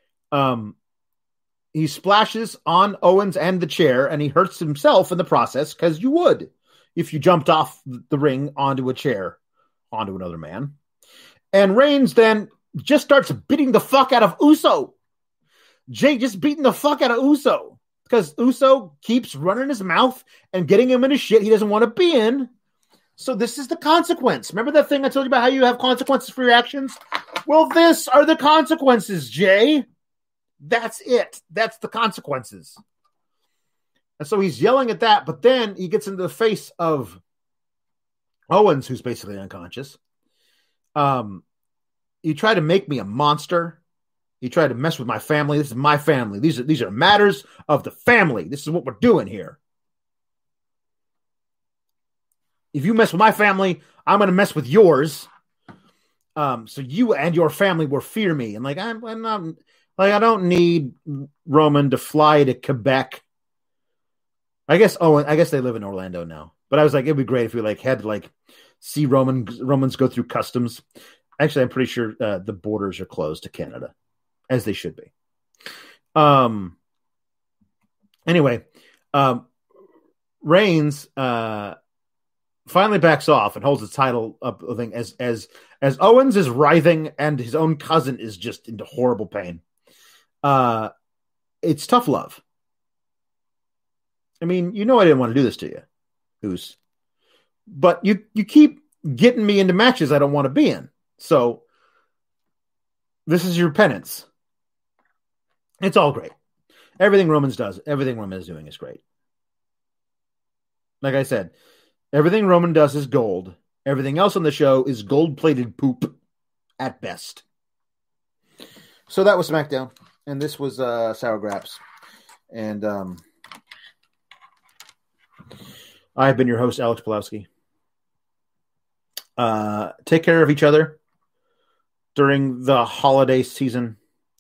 [SPEAKER 1] he splashes on Owens and the chair, and he hurts himself in the process, because you would if you jumped off the ring onto a chair, onto another man. And Reigns then just starts beating the fuck out of Uso. Jay just beating the fuck out of Uso, because Uso keeps running his mouth and getting him into shit he doesn't want to be in. So this is the consequence. Remember that thing I told you about how you have consequences for your actions? Well, this are the consequences, Jay. That's it. That's the consequences. And so he's yelling at that, but then he gets into the face of Owens, who's basically unconscious. You try to make me a monster. You try to mess with my family. This is my family. These are matters of the family. This is what we're doing here. If you mess with my family, I'm going to mess with yours. So you and your family will fear me. And I'm not, I don't need Roman to fly to Quebec. I guess they live in Orlando now. But I was like, it'd be great if we had to see Romans go through customs. Actually, I'm pretty sure the borders are closed to Canada, as they should be. Anyway, Reigns finally backs off and holds the title up thing as Owens is writhing and his own cousin is just into horrible pain. It's tough love. I mean, I didn't want to do this to you, Oos. But you keep getting me into matches I don't want to be in. So this is your penance. It's all great. Everything Roman is doing is great. like I said, everything Roman does is gold. Everything else on the show is gold-plated poop at best. So that was SmackDown, and this was Sour Graps. And I've been your host, Alex Pulowski. Take care of each other during the holiday season.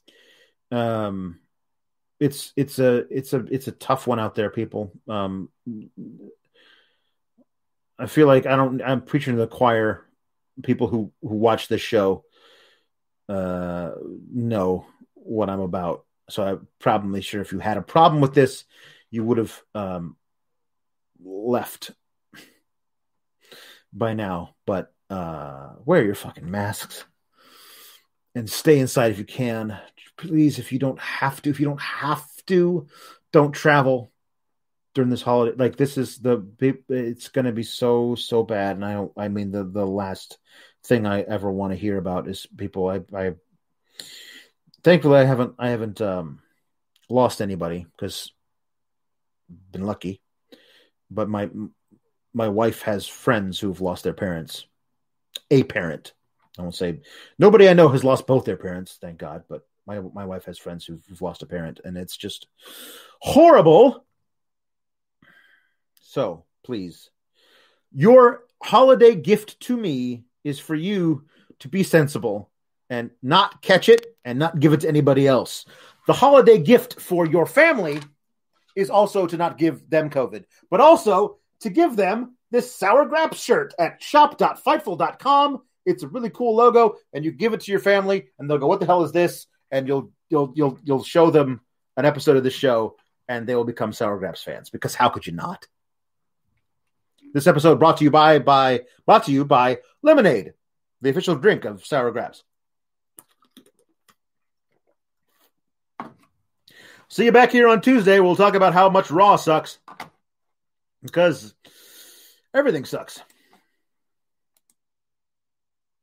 [SPEAKER 1] It's a tough one out there, people. I feel like I'm preaching to the choir. People who watch this show know what I'm about. So I'm probably sure if you had a problem with this, you would have left by now. But wear your fucking masks and stay inside if you can. Please, if you don't have to, don't travel during this holiday. Like, this is it's going to be so bad. And I mean, the last thing I ever want to hear about is people. I thankfully I haven't lost anybody, because I've been lucky. But my wife has friends who've lost their parents. A parent. I won't say nobody I know has lost both their parents, thank God. But my wife has friends who've lost a parent, and it's just horrible. So please, your holiday gift to me is for you to be sensible and not catch it and not give it to anybody else. The holiday gift for your family is also to not give them COVID, but also to give them this Sour Graps shirt at shop.fightful.com. It's a really cool logo, and you give it to your family, and they'll go, "What the hell is this?" And you'll show them an episode of the show, and they will become Sour Graps fans, because how could you not? This episode brought to you by Lemonade, the official drink of Sour Graps. See you back here on Tuesday. We'll talk about how much Raw sucks, because everything sucks.